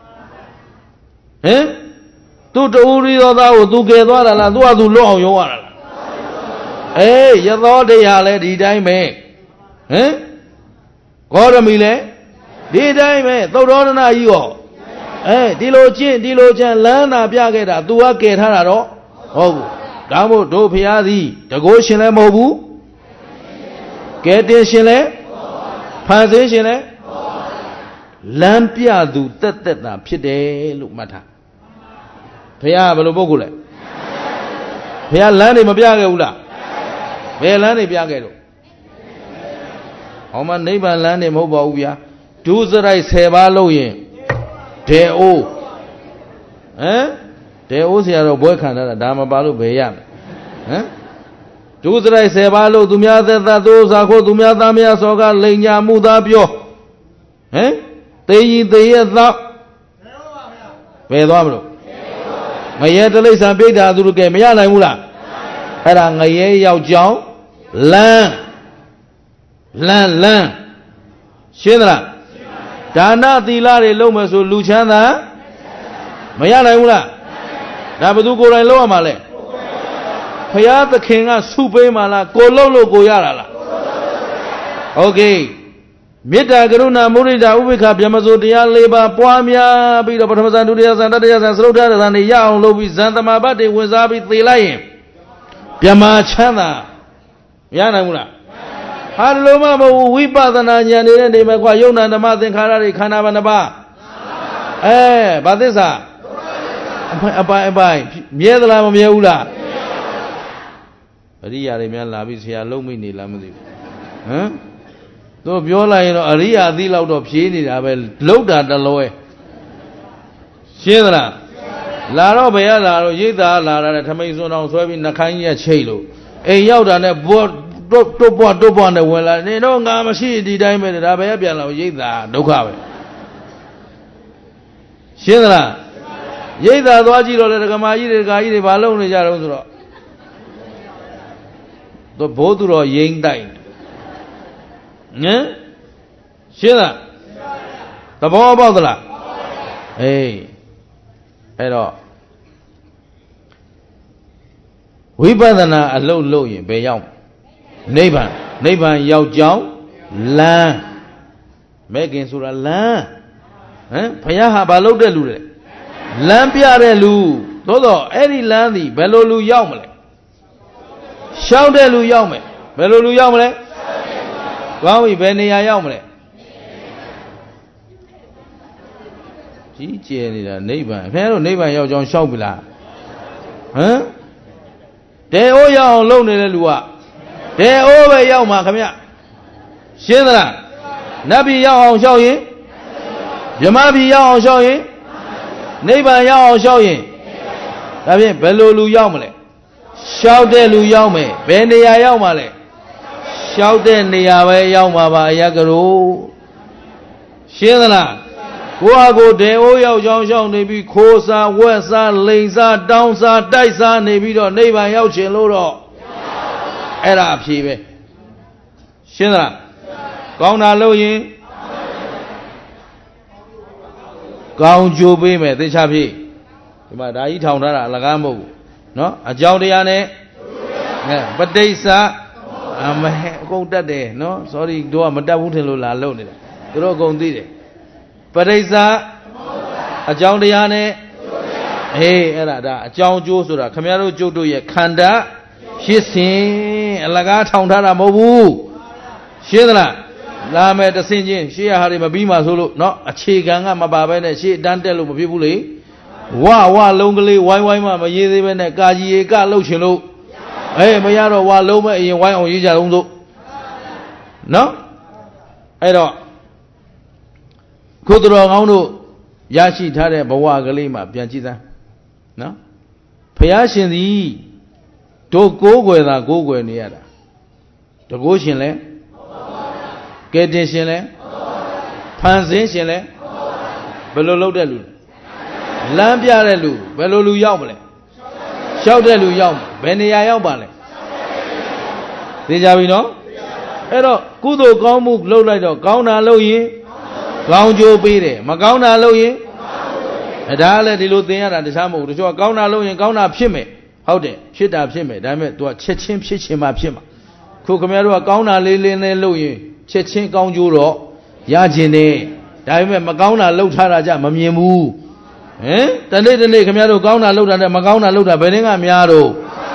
ဘူးဟင်သူတူရီသောသားကိုသူကဲသွားတာလားသူကသူလွတ်အောင်ရုံးရတာလားအေးရသောတရားလဲဒီတိုင်းပဲဟင်ဂေါရမီလဲဒီတိုင်းပဲသုတ်တော်ဒနာကြီးရောဒီလိုကျင့်ဒီလိုချမ်းလမ်းနာပြခဲ့တာ तू ကကယ်ထားတာတော့ဟုတ်ဘူးဒါမို့တို့ဖျားသည်တကိုးရှင်လည်းမဟုတ်ဘူးကဲတင်ရှင်လည်းဖန်ဆင်းရှင်လည်းလမ်းပြသူတက်တက်တာဖြစ်တယ်လို့မှတ်ထားဖျားဘယ်လိုပုဂ္ဂိုလ်လဲဖျားလမ်းတွေမပြခဲ့ဘူးလားဘယ်လမ်းတွေပြခဲ့တော့ဟောမနိဗ္ဗာန်လမ်းနေမဟုတ်ပါဘူးဗျာဒုစရိုက်10ပါးလို့ရင်ဒေအိုးဒေအိုးဆရာတော်ဘွဲခံထားတာဒါမပါလို့ဘယ်ရမလဲဒုစရိုက်10ပါးလို့သူများသက်သက်သိုးစားခိုးသူများသားများစောကလိန်ညာမှုသားပြောသေကြီးသေရဲ့သောဘယ်သွားမလို့ငရဲတလိษံပြိဋ္ဌာသူတို့ကဲမရနိုင်ဘူးလားအဲ့ဒါငရဲရောက်ကြောင်းလမ်းရှင်းသလားဒါနသီလတွေလုံးမယ်ဆိုလူချမ်းသာမရနိုင်ဘူးလားဒါဘယ်သူကိုယ်တိုင်လုံးရမှာလဲဘုရားသခင်ကဆုပေးမှာလားကိုလုံးလို့ကိုရတာလားโอเคမေတ္တာကရုဏာမုဒိတာဥပိ္ပခဗြဟ္မစိုးတရား၄ပါးပွားများပြီးတော့ပထမဇန်ဒုတိယဇန်တတိယဇန်သရုပ်ထဇန်တွေရအောင်လုပ်ပြီးဇန်သမာပတ်တွေဝင်စားပြီးသေလိုက်ရင်ဗြဟ္မာချမ်းသာမရနိုင်ဘူးလားဟာလုံးမမဟုတ်ဝိပဿနာဉာဏ်နေတဲ့နေမှာကွာယုံနာဓမ္မသင်္ခါရတွေခန္ဓာဘာနှပါဘာသစ္စာအပိုင်းမြဲသလားမမြဲဘူးလားအရိယာတွေများလာပြီးဆရာလုံးမိနေလားမသိဘူးသူပြောလိုက်ရင်တော့အရိယာအသိလောက်တော့ဖြေးနေတာပဲလောက်တာတလွဲရှင်းသလားလာတော့ဘယ်ရလာတော့ရိတ်သားလာတာထမိန်စွန်းအောင်ဆွဲပြီးနှခိုင်းကြီးချိတ်လို့အိမ်ရောက်တာနဲ့ဘောတွတ်ပွားနဲ့ဝင်လာနေတော့ငါမရှိဒီတိုင်းပဲဒါပဲပြန်လာရိတ်သာဒုက္ခပဲရှင်းသလားရိတ်သာသွားကြည့်တော့လေဒကမာကြီးတွေဒကာကြီးတွေဘာလုပ်နေကြတော့ဆိုတော့သူဘိုးသူတော်ရိမ့်တိုက်ရှင်းလားသဘောပေါက်သလားအဲ့တော့ဝိပဿနာအလုပ်လုပ်ရင်ဘယ်ရောက်နိဗ္ဗာန်နိဗ္ဗာန်ရောက်ကြောင်းလမ်းမဲခင်ဆိုတာလမ်းဟမ်ဘုရားဟာဘာလုပ်တဲ့လူလဲလမ်းပြတဲ့လူသို့တော့အဲ့ဒီလမ်းသည်ဘယ်လိုလူရောက်မလဲရှောက်တဲ့လူရောက်မယ်ဘယ်လိုလူရောက်မလဲကောင်းပြီဘယ်နေရာရောက်မလဲကြီးကျယ်နေတာနိဗ္ဗာန်ခင်ဗျားတို့နိဗ္ဗာန်ရောက်ကြောင်းရှောက်ပြီလားဟမ်တဲအိုးရောက်အောင်လုပ်နေတဲ့လူကတဲအိုးပဲရောက်မှာခင်ဗျရှင်းသလားနတ်ပြည်ရောက်အောင်ရှောက်ရင်ဗြဟ္မပြည်ရောက်အောင်ရှောက်ရင်နိဗ္ဗာန်ရောက်အောင်ရှောက်ရင်ဒါဖြင့်ဘယ်လိုလူရောက်မလဲရှောက်တဲ့လူရောက်မယ်ဘယ်နေရာရောက်မှာလဲရှောက်တဲ့နေရာပဲရောက်မှာပါအယကရိုရှင်းသလားကိုယ့်အကိုတဲအိုးရောက်ကြောင်းရှောက်နေပြီးခိုးစားဝက်စားလိန်စားတောင်းစားတိုက်စားနေပြီးတော့နိဗ္ဗာန်ရောက်ချင်လို့တော့အဲ့ဒါအဖြေပဲရှင်းသလားကောင်းတာလုပ်ရင်ကောင်းကျိုးပေးမယ်သိချဖြေဒီမှာဒါကြီးထောင်ထားတာအလကားမဟုတ်ဘူးနော်အကြောင်းတရားနဲ့ပဋိစ္စအမဟဲအကုန်တတ်တယ်နော် sorry တို့ကမတတ်ဘူးထင်လို့လာလုပ်နေတာတို့အကုန်သိတယ်ပဋိစ္စအကြောင်းတရားနဲ့အေးအဲ့ဒါအကြောင်းကျိုးဆိုတာခမရတို့ကျုပ်တို့ရဲ့ခန္ဓာဖြစ်စဉ်အလကားထောင်ထားတာမဟုတ်ဘူးရှင်းသလားလာမယ်တဆင်ချင်းရှေ့ရဟာတွေမပြီးမှဆိုလို့เนาะအခြေခံကမပါဘဲနဲ့ရှေ့တန်းတက်လို့မဖြစ်ဘူးလေဝလုံးကလေးဝိုင်းဝိုင်းမှမရေးသေးပဲနဲ့ကာကြီးရေကလှုပ်ချင်လို့မရတော့ဝလုံးမဲ့အရင်ဝိုင်းအောင်ရေးကြအောင်စို့เนาะအဲ့တော့ခုတော်ကောင်းတို့ရရှိထားတဲ့ဘဝကလေးမှာပြန်ကြည့်သားเนาะဘုရားရှင်သည်တို့ကိုးကွယ်တာကိုးကွယ်နေရတာတကိုးရှင်လဲကဲတင်ရှင်လဲဖန်ဆင်းရှင်လဲဘယ်လိုလုပ်တဲ့လူလမ်းပြတဲ့လူဘယ်လိုလူရောက်မလဲရှောက်တဲ့လူရောက်ဘယ်နေရာရောက်ပါလဲသိကြပြီနော်အဲ့တော့ကုသိုလ်ကောင်းမှုလုပ်လိုက်တော့ကောင်းတာလုပ်ရင်ကောင်းကျိုးပေးတယ်မကောင်းတာလုပ်ရင်ဒါလည်းဒီလိုသင်ရတာတခြားမဟုတ်ဘူးတချို့ကကောင်းတာလုပ်ရင်ကောင်းတာဖြစ်မယ်ဟုတ်တယ်ဖြစ်တာဖြစ်မယ်ဒါပေမဲ့ तू ကချက်ချင်းဖြစ်ချင်းမှဖြစ်မှာခုခင်ဗျားတို့ကကောင်းတာလေးလေးနဲ့လုပ်ရင်ချက်ချင်းကောင်းကျိုးတော့ရခြင်းနဲ့ဒါပေမဲ့မကောင်းတာလှုပ်ထားတာကြမမြင်ဘူးဟင်တနေ့တနေ့ခင်ဗျားတို့ကောင်းတာလှုပ်တာနဲ့မကောင်းတာလှုပ်တာဘယ်နှင်းကများတော့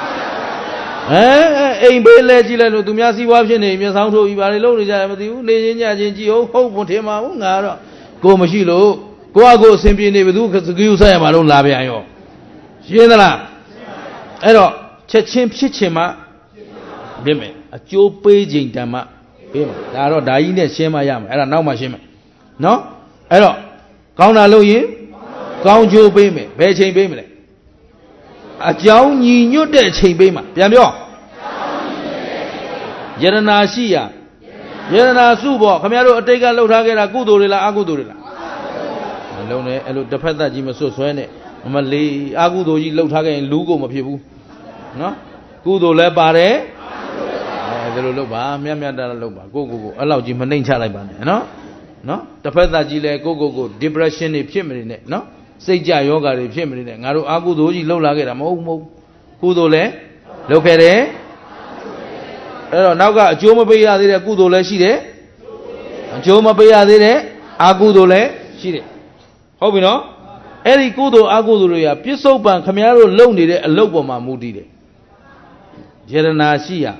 အိမ်ပေးလဲကြည့်လိုက်လို့သူများစီးပွားဖြစ်နေမျက်စောင်းထိုးပြီးပါလေလုပ်နေကြတယ်မသိဘူးနေချင်းညချင်းကြည့်ဟုတ်ဘုံထင်မှာဘူးငါတော့ကိုမရှိလို့ကိုကကိုအစဉ်ပြေနေဘသူစကူးဆက်ရမှာလို့လာပြန်ရောရှင်းသလားအဲ့တော့ချက်ချင်းဖြစ်ချင်မှပြင်မယ်အကျိုးပေးခြင်းတမ်းမှပေးမှာဒါတော့ဒါကြီးနဲ့ရှင်းမှရမယ်အဲ့ဒါနောက်မှရှင်းမယ်နော်အဲ့တော့ကောင်းတာလုပ်ရင်ကောင်းကျိုးပေးမယ်ဘယ်ချိန်ပေးမလဲအကြောင်းညီညွတ်တဲ့ချိန်ပေးမှာပြန်ပြောယရနာရှိရယရနာစုပေါ့ခင်ဗျားတို့အတိတ်ကလှုပ်ထားခဲ့တာကုသိုလ်တွေလားအကုသိုလ်တွေလားမလုံးနဲ့အဲ့လိုတစ်ဖက်သက်ကြီးမစွတ်ဆွဲနဲ့မလေးအကုသိုလ်ကြီးလှုပ်ထားခဲ့ရင်လူကိုမဖြစ်ဘူးနော်ကုသိုလ်လည်းပါတယ်ဒါလိုလုပ်ပါမြတ်မြတ်တာလုပ်ပါကိုအဲ့လောက်ကြီးမနှိမ့်ချလိုက်ပါနဲ့နော်တစ်ဖက်သက်ကြီးလဲကို depression တွေဖြစ်မနေနဲ့နော်စိတ်ကြယောဂတွေဖြစ်မနေနဲ့ငါတို့အကုသိုလ်ကြီးလှုပ်လာခဲ့တာမဟုတ်ကုသိုလ်လည်းလှုပ်ခဲ့တယ်အဲ့တော့နောက်ကအကျိုးမပေးရသေးတဲ့ကုသိုလ်လည်းရှိတယ်အကျိုးမပေးရသေးတဲ့အကုသိုလ်လည်းရှိတယ်ဟုတ်ပြီနော်အဲ့ဒီကုသိုလ်အကုသိုလ်တွေကပြစ္ဆုတ်ပံခမည်းတော်လုပ်နေတဲ့အလုပ်ပေါ်မှာမူတည်တယ်ယရနာရှိရ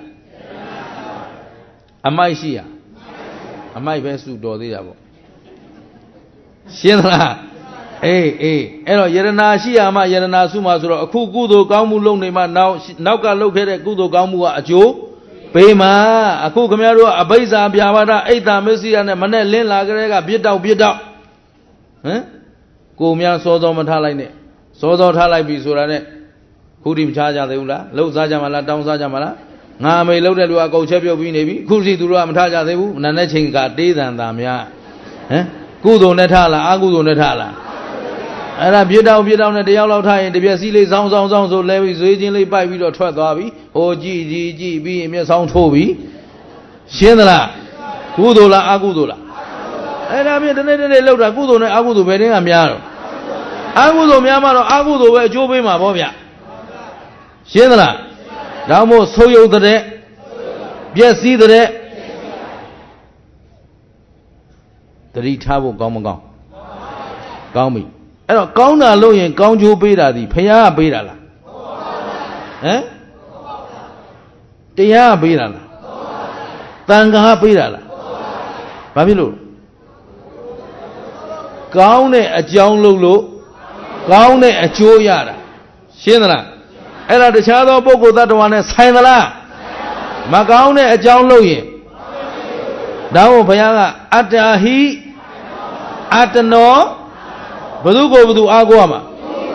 အမိုက်ရှိရအမိုက်ပဲစုတော်သေးတာပေါ့ရှင်းသလားအေးအဲ့တော့ယရနာရှိရမှယရနာစုမှဆိုတော့အခုကုသိုလ်ကောင်းမှုလုပ်နေမှနောက်ကလုပ်ခဲ့တဲ့ကုသိုလ်ကောင်းမှုကအကျိုးပေးမှာအခုခင်ဗျားတို့ကအဘိဇ္ဇာပြာပါဒအိတ်တာမစ္စည်းရနဲ့မနဲ့လင်းလာကြတဲ့ကပြစ်တောက်ဟမ်ကိုများစောစောမထားလိုက်နဲ့စောစောထားလိုက်ပြီဆိုတာနဲ့ခုထိမချကြသေးဘူးလားလှုပ်စားကြမှာလားတောင်းစားကြမှာလားငါအမေလှုပ်တဲ့လူကအကုန်ချက်ပြုတ်ပြီးနေပြီခုစီသူတို့ကမထားကြသေးဘူးနာနဲ့ချိန်ကတေးတန်တာများဟမ်ကုသိုလ်နဲ့ထားလားအကုသိုလ်နဲ့ထားလားအဲ့ဒါပြစ်တောက်နဲ့တယောက်လောက်ထားရင်တပြက်စီးလေးစောင်းဆိုလဲပြီးဇွေးချင်းလေးပိုက်ပြီးတော့ထွက်သွားပြီဟိုကြည့်ပြီးမျက်စောင်းထိုးပြီးရှင်းသလားကုသိုလ်လားအကုသိုလ်လားအဲ့ဒါမြင်တနေ့လောက်တာကုသိုလ်နဲ့အကုသိုလ်ဘယ်တင်းကများတော့အကုသိုလ်များမှတော့အကုသိုလ်ပဲအကျိုးပေးမှာပေါ့ဗျရှင်းသလားဒါမို့ဆုပ်ယုတ်တဲ့ biết xí thế đấy tari tha bộ cao mà cao mi ấy đó cao nào lâu yên cao chú bê ra thì phải à bê ra là tia bê ra là tăng ca bê ra là bao nhiêu cao này ở trong lâu lâu cao này ở chỗ ya ra xin là ấy là để cho đó bộ cô ta đồ này sai là mà cao này ở trong lâu yên đâu phải à atahi atano badu ko badu ago mà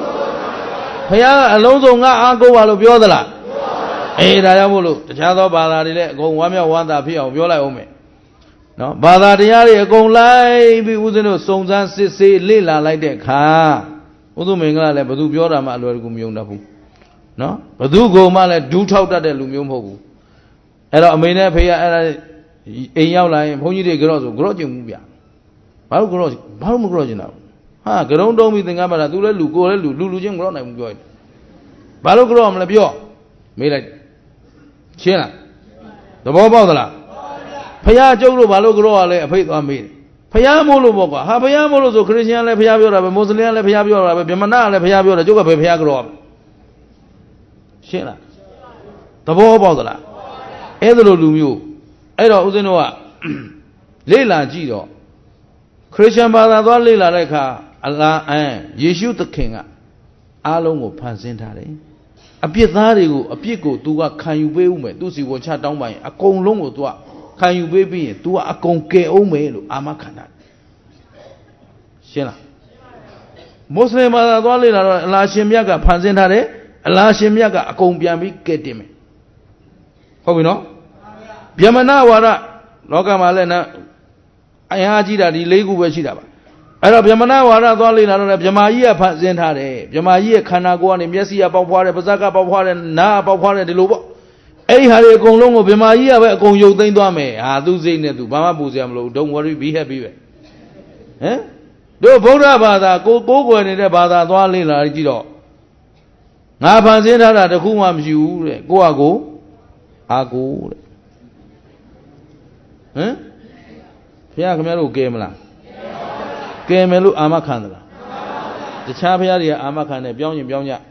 phải à lâu rồi ngã ago vào lúc biểu đó là ra ra bộ lúc để cho đó bà ta đi lên cùng quan miao quan ta phi ông biểu lại ông mẹ nó bà ta đi ra đi cùng lại bị u nó song san xì lê là lại để khá u mình là lại badu biểu ra mà luôn cùng dùng đó phụ nó badu ko mà lại đủ thâu ra để luôn dùng phụ ấy đó mình này phải à ấy nhau lại phong như thế cái đó rồi cái đó chừng bịa bao nhiêu cái đó ha cái đó đâu mình từng nghe mà là tôi lấy lù cô lấy lù chừng cái đó này không chơi bao nhiêu cái đó mà là bịa mấy lại chia là đó bao giờ là phải à chỗ đó bao nhiêu cái đó là phải toàn mấy phải à mua luôn bao cả ha phải à mua luôn rồi Christian lại phải à bịa rồi Muslim lại phải à bịa rồi Brahmana lại phải à bịa rồi chỗ cái phải à cái đó chia là đó bao giờ là ấy đó lù miu ấy đó uống nó à lấy là gì đó Christian bà ta lấy là đấy cả Allah Giêsu tự khen à alo ngô phán sinh thà đấy biết ta đi cô biết cô tu cái khăn bê uống mày tu sĩ vô cha đóng mày công lông của tu khăn bê bì tu công kê uống mày lo ama khăn đấy xem nào Muslim bà ta lấy là Allah xem nhá cả phán sinh thà đấy Allah xem nhá cả công biếng bì kê tìm mày không biết nó Brahmana wara loka mà lên nè ai ha chỉ là đi lấy cú về chỉ là vậy đó Brahmana wara toa lên là đó Brahma ji phật sinh thà đấy Brahma ji khăn cô này miết sĩ bao hoa đấy bát giác bao hoa đấy na bao hoa đấy đi lốp ấy hà đấy công lông của Brahma ji vậy công dầu tinh toa mày tu gì nè tu bám bù xem luôn don't worry be happy vậy đó Buddha bà ta cố quên này bà ta toa lên là chỉ đó ngã phật sinh thà là được khu mà chịu đấy cô à cô đấy phía cái mấy lúc kêu mà là kêu mấy lúc ama khăn là để cha phía đi ama khăn này béo nhỉ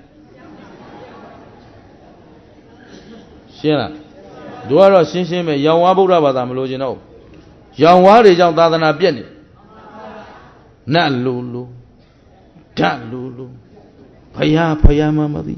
xem là đôi lúc xin mày giàu quá bốc ra bà ta mà lôi gì đâu giàu quá thì giàu ta na biết nhỉ nát lù đát lù phải mà đi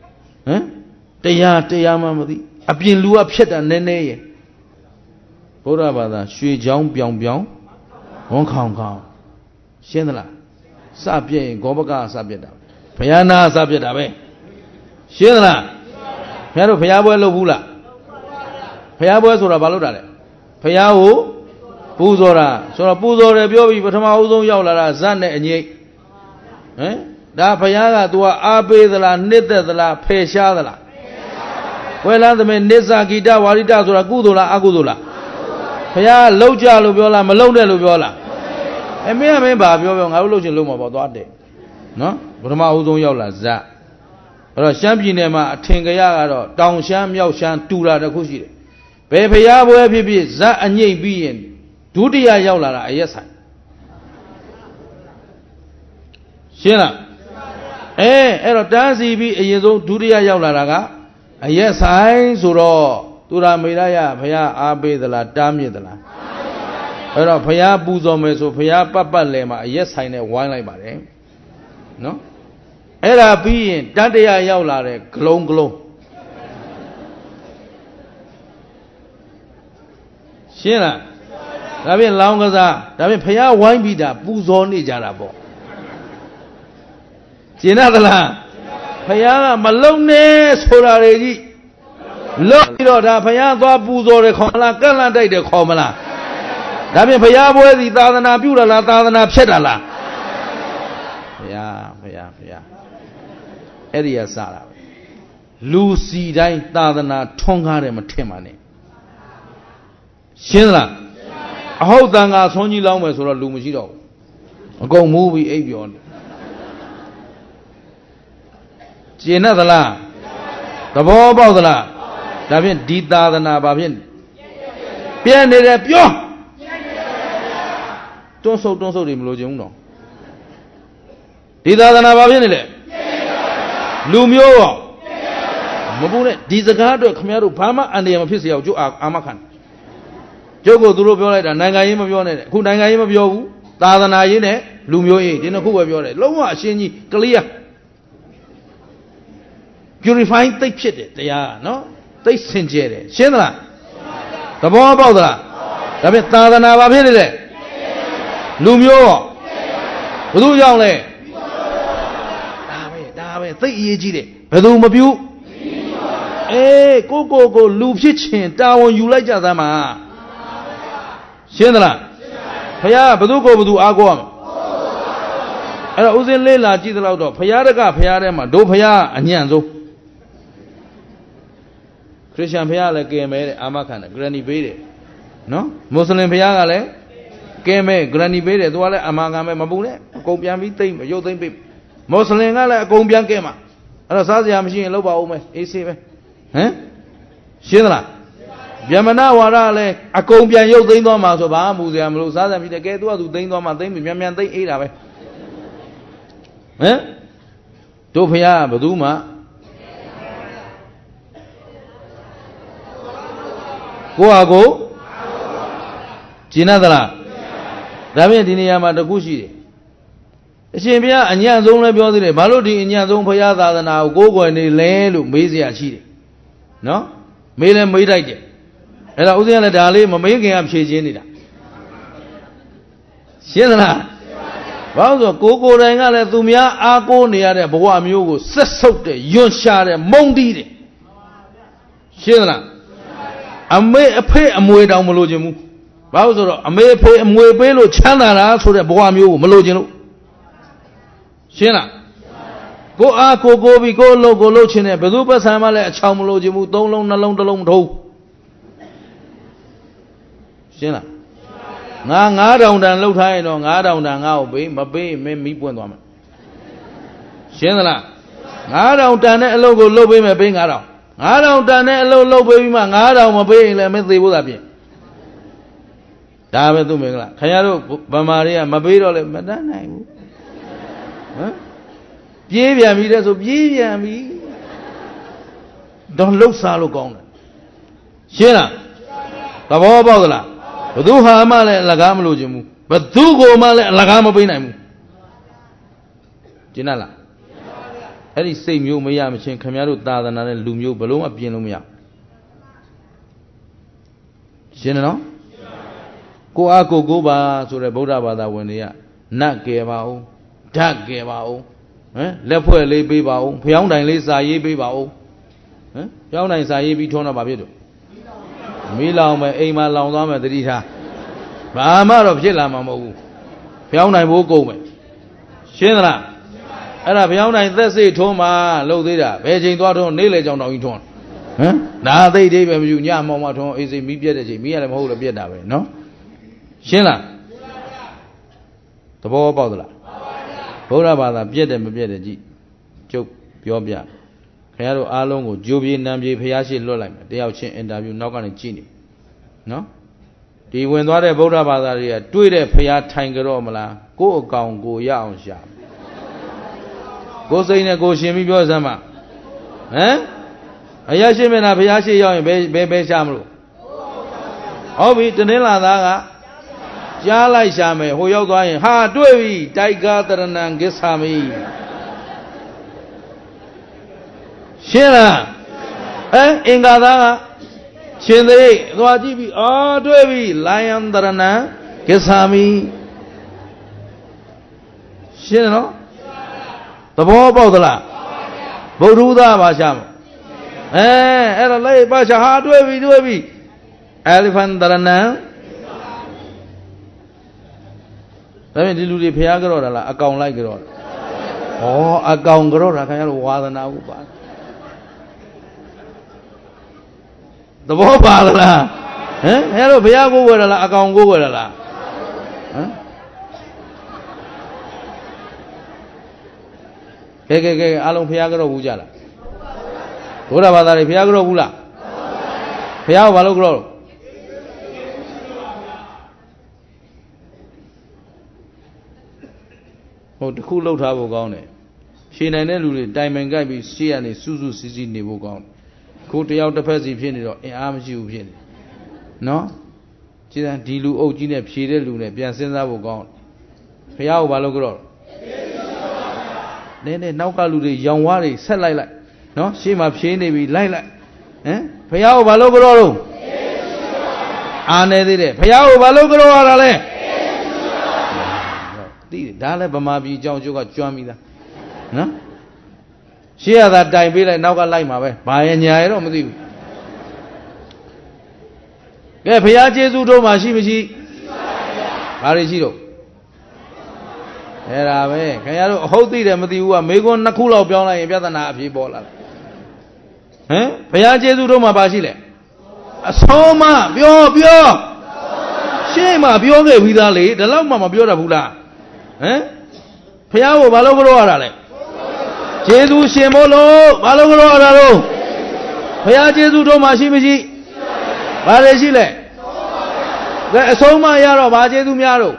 tây mà đi biến lù phết à nè Bố ra bà ta suy gióng biong hông khong xem là sa biết có bao cả sa biết đó phải na sa biết đó vậy xem là phải rồi phải bơi lâu bù là phải bơi rồi là bao lâu đấy phải hú bù rồi là biểu bị bắt thăm áo giống nhau là gian này nhỉ đã phải là tua abe là nết là phải xa là quay lại thì mình nết sa kita warita rồi là cú là aku là phải à lâu cha lâu biểu là mà lâu này lâu biểu là em bà biểu ngáo lâu chừng lâu mà bảo toát đấy nó bữa mà ông nhau là dạ rồi sáng pin này mà thiên cái ya đó đào sáng miao sáng tu ra được cái gì đấy phải à bữa phải dạ anh nhảy bi đủ đi à nhau là ai sai xem nào rồi đa gì bi ai giống đủ đi à nhau là cả ai sai rồi tu ra mấy đại à phải à bê đó là đam gì đó là rồi phải à bù cho mấy số phải à bắt lên mà ai sai này quay lại bà đấy nó là bi đa đi à nhau là đấy glong xem nào đã biết lòng cái gì đã biết phải à quay bi đã bù cho này chả là bộ xem nào là phải à mà lòng này số là gì lúc đó đã phải à toa bù rồi không là cái là đây được không là đã biết phải à bôi gì ta na biểu là ta na phết là phải à ấy đi à sao là Lucy đây ta na thông cả đấy mà thêm mà này xem là hậu tang à xong như lâu mà số là lù mới chỉ đâu còn mua bị ấy biểu xem là đó bao bao là đã biết đi ta na bà biết ပြန်နေတယ်ပြောတွန်းဆုပ်တွေမလို့ခြင်းဘူးနော်ဒီသာသနာဘာဖြစ်နေလဲလူမျိုးရောမပူနဲ့ဒီစကားအတွက်ခင်ဗျားတို့ဘာမှအန္တရာယ်မဖြစ်စေအောင်ကျုပ်အာမခံကျုပ်ကိုသူတို့ပြောလိုက်တာနိုင်ငံရေးမပြောနဲ့အခုနိုင်ငံရေးမပြောဘူးသာသနာရေးနဲ့လူမျိုးရေးဒီနှစ်ခုပဲပြောတယ်လုံးဝအရှင်းကြီး clear purifying သိဖြစ်တယ်တရားနော်သိစင်ကြယ်တယ်ရှင်းသလားသဘောပေါက်သလားဒါဖြင့်သာသနာဘာဖြစ်နေလဲလူမျိုးရောဘယ်သူကြောင့်လဲဒါပဲသိအရေးကြီးတယ်ဘယ်သူမပြုကိုလူဖြစ်ခြင်းတာဝန်ယူလိုက်ကြသမ်းမှာရှင်းသလားဘုရားဘယ်သူကိုဘယ်သူအားကိုးရမှာအဲ့တော့ဦးဇင်းလေးလာကြည့်သလောက်တော့ဘုရားတကဘုရားထဲမှာတို့ဘုရားအညံ့ဆုံးခရစ်ယာန်ဘုရားလည်းကင်မဲတဲ့အာမခံတယ်ဂရန်တီပေးတယ်နော်မွတ်စလင်ဘုရားကလည်းကင်မဲဂရန်တီပေးတယ်သူကလည်းအာမခံပဲမပူနဲ့အကုန်ပြန်ပြီးသိမ့်ရုပ်သိမ့်ပေးမွတ်စလင်ကလည်းအကုန်ပြန်ကင်မှာအဲ့တော့စားစရာမရှိရင်လောက်ပါဦးမယ်အေးဆေးပဲဟမ်ရှင်းသလားဗျမနာဝါဒလည်းအကုန်ပြန်ရုပ်သိမ်းသွားမှာဆိုဘာမှမူစရာမလိုစားစရာမရှိတယ်ကဲသူကသူသိမ်းသွားမှာသိမ်းပြီမြန်သိမ်းအေးတာပဲဟမ်တို့ဖះဘယ်သူမှကိုဟာကိုကျင်သလားဒါဖြင့်ဒီနေရာမှာတခုရှိတယ်အရှင်ဘုရားအညံ့ဆုံးလည်းပြောသေးတယ်ဘာလို့ဒီအညံ့ဆုံးဘုရားသာသနာကိုကိုးကွယ်နေလဲလို့မေးစရာရှိတယ်နော်မေးလဲမေးတိုက်တယ်အဲ့တော့ဦးဇင်းကလည်းဒါလေးမမေးခင်ကဖြေချင်းနေတာရှင်းသလားဘာလို့ဆိုကိုယ်တိုင်ကလည်းသူများအားကိုးနေရတဲ့ဘဝမျိုးကိုဆက်ဆုပ်တဲ့ယွန့်ရှာတဲ့မုန်းတီးတယ်ရှင်းသလားအမေအဖေအမွေတောင်မလိုချင်ဘူးဘာလို့ဆိုတော့အမေအဖေအမွေပေးလို့ချမ်းသာတာဆိုတဲ့ဘဝမျိုးကိုမလိုချင်လို့ရှင်းလားကိုအားကိုပြီးကိုလှုပ်ကိုလှုပ်ခြင်းနဲ့ဘယ်သူပတ်ဆံမှလည်းအချောင်မလိုချင်ဘူးသုံးလုံးနှလုံးတစ်လုံးမထိုးရှင်းလားငါ9000တန်လှုပ်ထားရင်တော့9000တန်ငါ့ကိုပေးမပေးမင်းမီးပွင့်သွားမယ်ရှင်းသလား9000တန်တဲ့အလုပ်ကိုလုပ်ပေးမယ်ပေး9000တန်တဲ့အလုပ်လုပ်ပေးပြီးမှ9000မပေးရင်လည်းမင်းသေဖို့သာပြင်ဒါပဲသူမင်္ဂလာခင်ဗျားတို့ဗမာတွေကမပေးတော့လည်းမတတ်နိုင်ဘူးဟမ်ပြေးပြန်ပြီတဲ့ဆိုပြေးပြန်ပြီတော့လှုပ်စားလို့ကောင်းတယ်ရှင်းလားသဘောပေါက်သလားဘသူဟာမှလည်းအလကားမလို့ခြင်းဘူးဘသူကိုမှလည်းအလကားမပေးနိုင်ဘူးကျင်လားအဲ့ဒီစိတ်မျိုးမရမချင်းခင်ဗျားတို့သာသနာနဲ့လူမျိုးဘလို့မှပြင်လို့မရရှင်းတယ်နော်ကိုအားကိုပါဆိုတဲ့ဗုဒ္ဓဘာသာဝင်တွေကနတ်ကယ်ပါဦးဓာတ်ကယ်ပါဦးဟမ်လက်ဖွဲ့လေးပေးပါဦးဖျောင်းတိုင်လေးစာရေးပေးပါဦးဟမ်ဖျောင်းတိုင်စာရေးပြီးထွန်းတော့ဗာဖြစ်တော့မီးလောင်မယ်အိမ်မှာလောင်သွားမယ်တတိထားဘာမှတော့ဖြစ်လာမှာမဟုတ်ဘူးဖျောင်းတိုင်ဘိုးကုန်မယ်ရှင်းသလားအဲ့ဒါဖျောင်းတိုင်သက်စိတ်ထွန်းမှာလှုပ်သေးတာဘယ်ချိန်သွားထွန်းနေလေကြောင်တောင်ကြီးထွန်းဟမ်နာသိတိပဲမယူညမောင်မထွန်းအေးစိမီးပြက်တဲ့ချိန်မီးရတယ်မဟုတ်လို့ပြက်တာပဲနော်ရှင်းလားသဘောပေါက်သလားဘုရားဘာသာပြက်တယ်မပြက်တယ်ကြည့်ကျုပ်ပြောပြခင်ဗျားတို့အားလုံးကိုဂျိုးပြေနံပြေဖျားရှိလွတ်လိုက်မယ်တယောက်ချင်းအင်တာဗျူးနောက်ကနေကြည့်နေနော်ဒီဝင်သွားတဲ့ဗုဒ္ဓဘာသာတွေကတွေ့တဲ့ဖျားထိုင်ကြတော့မလားကိုယ့်အကောင်ကိုရအောင်ရှာကိုယ်စိတ်နဲ့ကိုယ်ရှင်ပြီးပြောစမ်းပါဟမ်အရာရှိမျက်နှာဖျားရှိရောက်ရင်ဘယ်ရှာမလို့ဟုတ်ပြီတနင်္လာသားကကြားလိုက်ရှာမယ်ဟိုရောက်သွားရင်ဟာတွေ့ပြီတိုက်ကာတရဏံကိစ္ဆာမိရှင်းလားအင်္ဂါသားကရှင်သေသွားကြည့်ပြီအော်တွေ့ပြီလိုင်ယံတရဏံကိစ္ဆာမိရှင်းနော်သဘောပေါက်သလားဗုဒ္ဓဥဒဘာရှာမအဲ့ဒါလိုက်ပါရှာဟာတွေ့ပြီ elephant တရဏံဒါပေမဲ့ဒီလူတွေဖျားကြတော့တာလားအကောင်လိုက်ကြတော့တာဩအကောင်ကြတော့တာခင်ဗျားတို့ဝါသနာဥပါသဘောပါလားဟမ်ခင်ဗျားတို့ဖျားကိုးွယ်လားအကောင်ကိုးွယ်လားဟမ်ကဲအားလုံးဖျားကြတော့ဘူးကြလားဘုရားဘာသာတွေဖျားကြတော့ဘူးလားဖျားကိုဘာလို့ကြတော့ဟဟိုတစ်ခုလှုပ်ထားဖို့ကောင်းတယ်ဖြေနိုင်တဲ့လူတွေတိုင်ပင်ကြိုက်ပြီးရှေ့ကနေစူးစူးစီးစီးနေဖို့ကောင်းတယ်ခုတယောက်တစ်ဖက်စီဖြစ်နေတော့အင်အားမရှိဘူးဖြစ်နေနော်ကြည်စံဒီလူအုပ်ကြီးနဲ့ဖြေတဲ့လူနဲ့ပြန်စဉ်းစားဖို့ကောင်းဘုရားကိုဘာလို့ကြတော့နည်းနည်းနောက်ကလူတွေရောင်ဝါးတွေဆက်လိုက်နော်ရှေ့မှာဖြေနေပြီလိုက်ဟမ်ဘုရားကိုဘာလို့ကြတော့အားနေသေးတယ်ဘုရားကိုဘာလို့ကြတော့ရတာလဲသိတယ်ဒါလည်းဗမာပြည်အကြောင်းကျိုးကကျွမ်းပြီးသားနော်ရှေ့ရတာတိုင်ပေးလိုက်နောက်ကလိုက်မှာပဲဘာရဲ့ညာရဲ့တော့မသိဘူးကဲဘုရားကျေးဇူးတို့မှာရှိမရှိဘာတွေရှိတော့အဲ့ဒါပဲခင်ဗျားတို့အဟုတ်သိတယ်မသိဘူးကမေကွန်းနှစ်ခုလောက်ပြောင်းလိုက်ရင်ပြဿနာအပြေပေါ်လာတယ်ဟမ်ဘုရားကျေးဇူးတို့မှာဘာရှိလဲအဆုံးမပြောရှေ့မှာပြောခဲ့ပြီးသားလေဒီလောက်မှမပြောတတ်ဘူးလားဟမ်ဘုရားကိုဘာလို့ကြောရတာလဲကျေးဇူးရှင်မို့လို့ဘာလို့ကြောရတာလို့ဘုရားကျေးဇူးတို့မှာရှိမရှိဘာတွေရှိလဲကဲအဆုံးမရတော့ဘာကျေးဇူးများတော့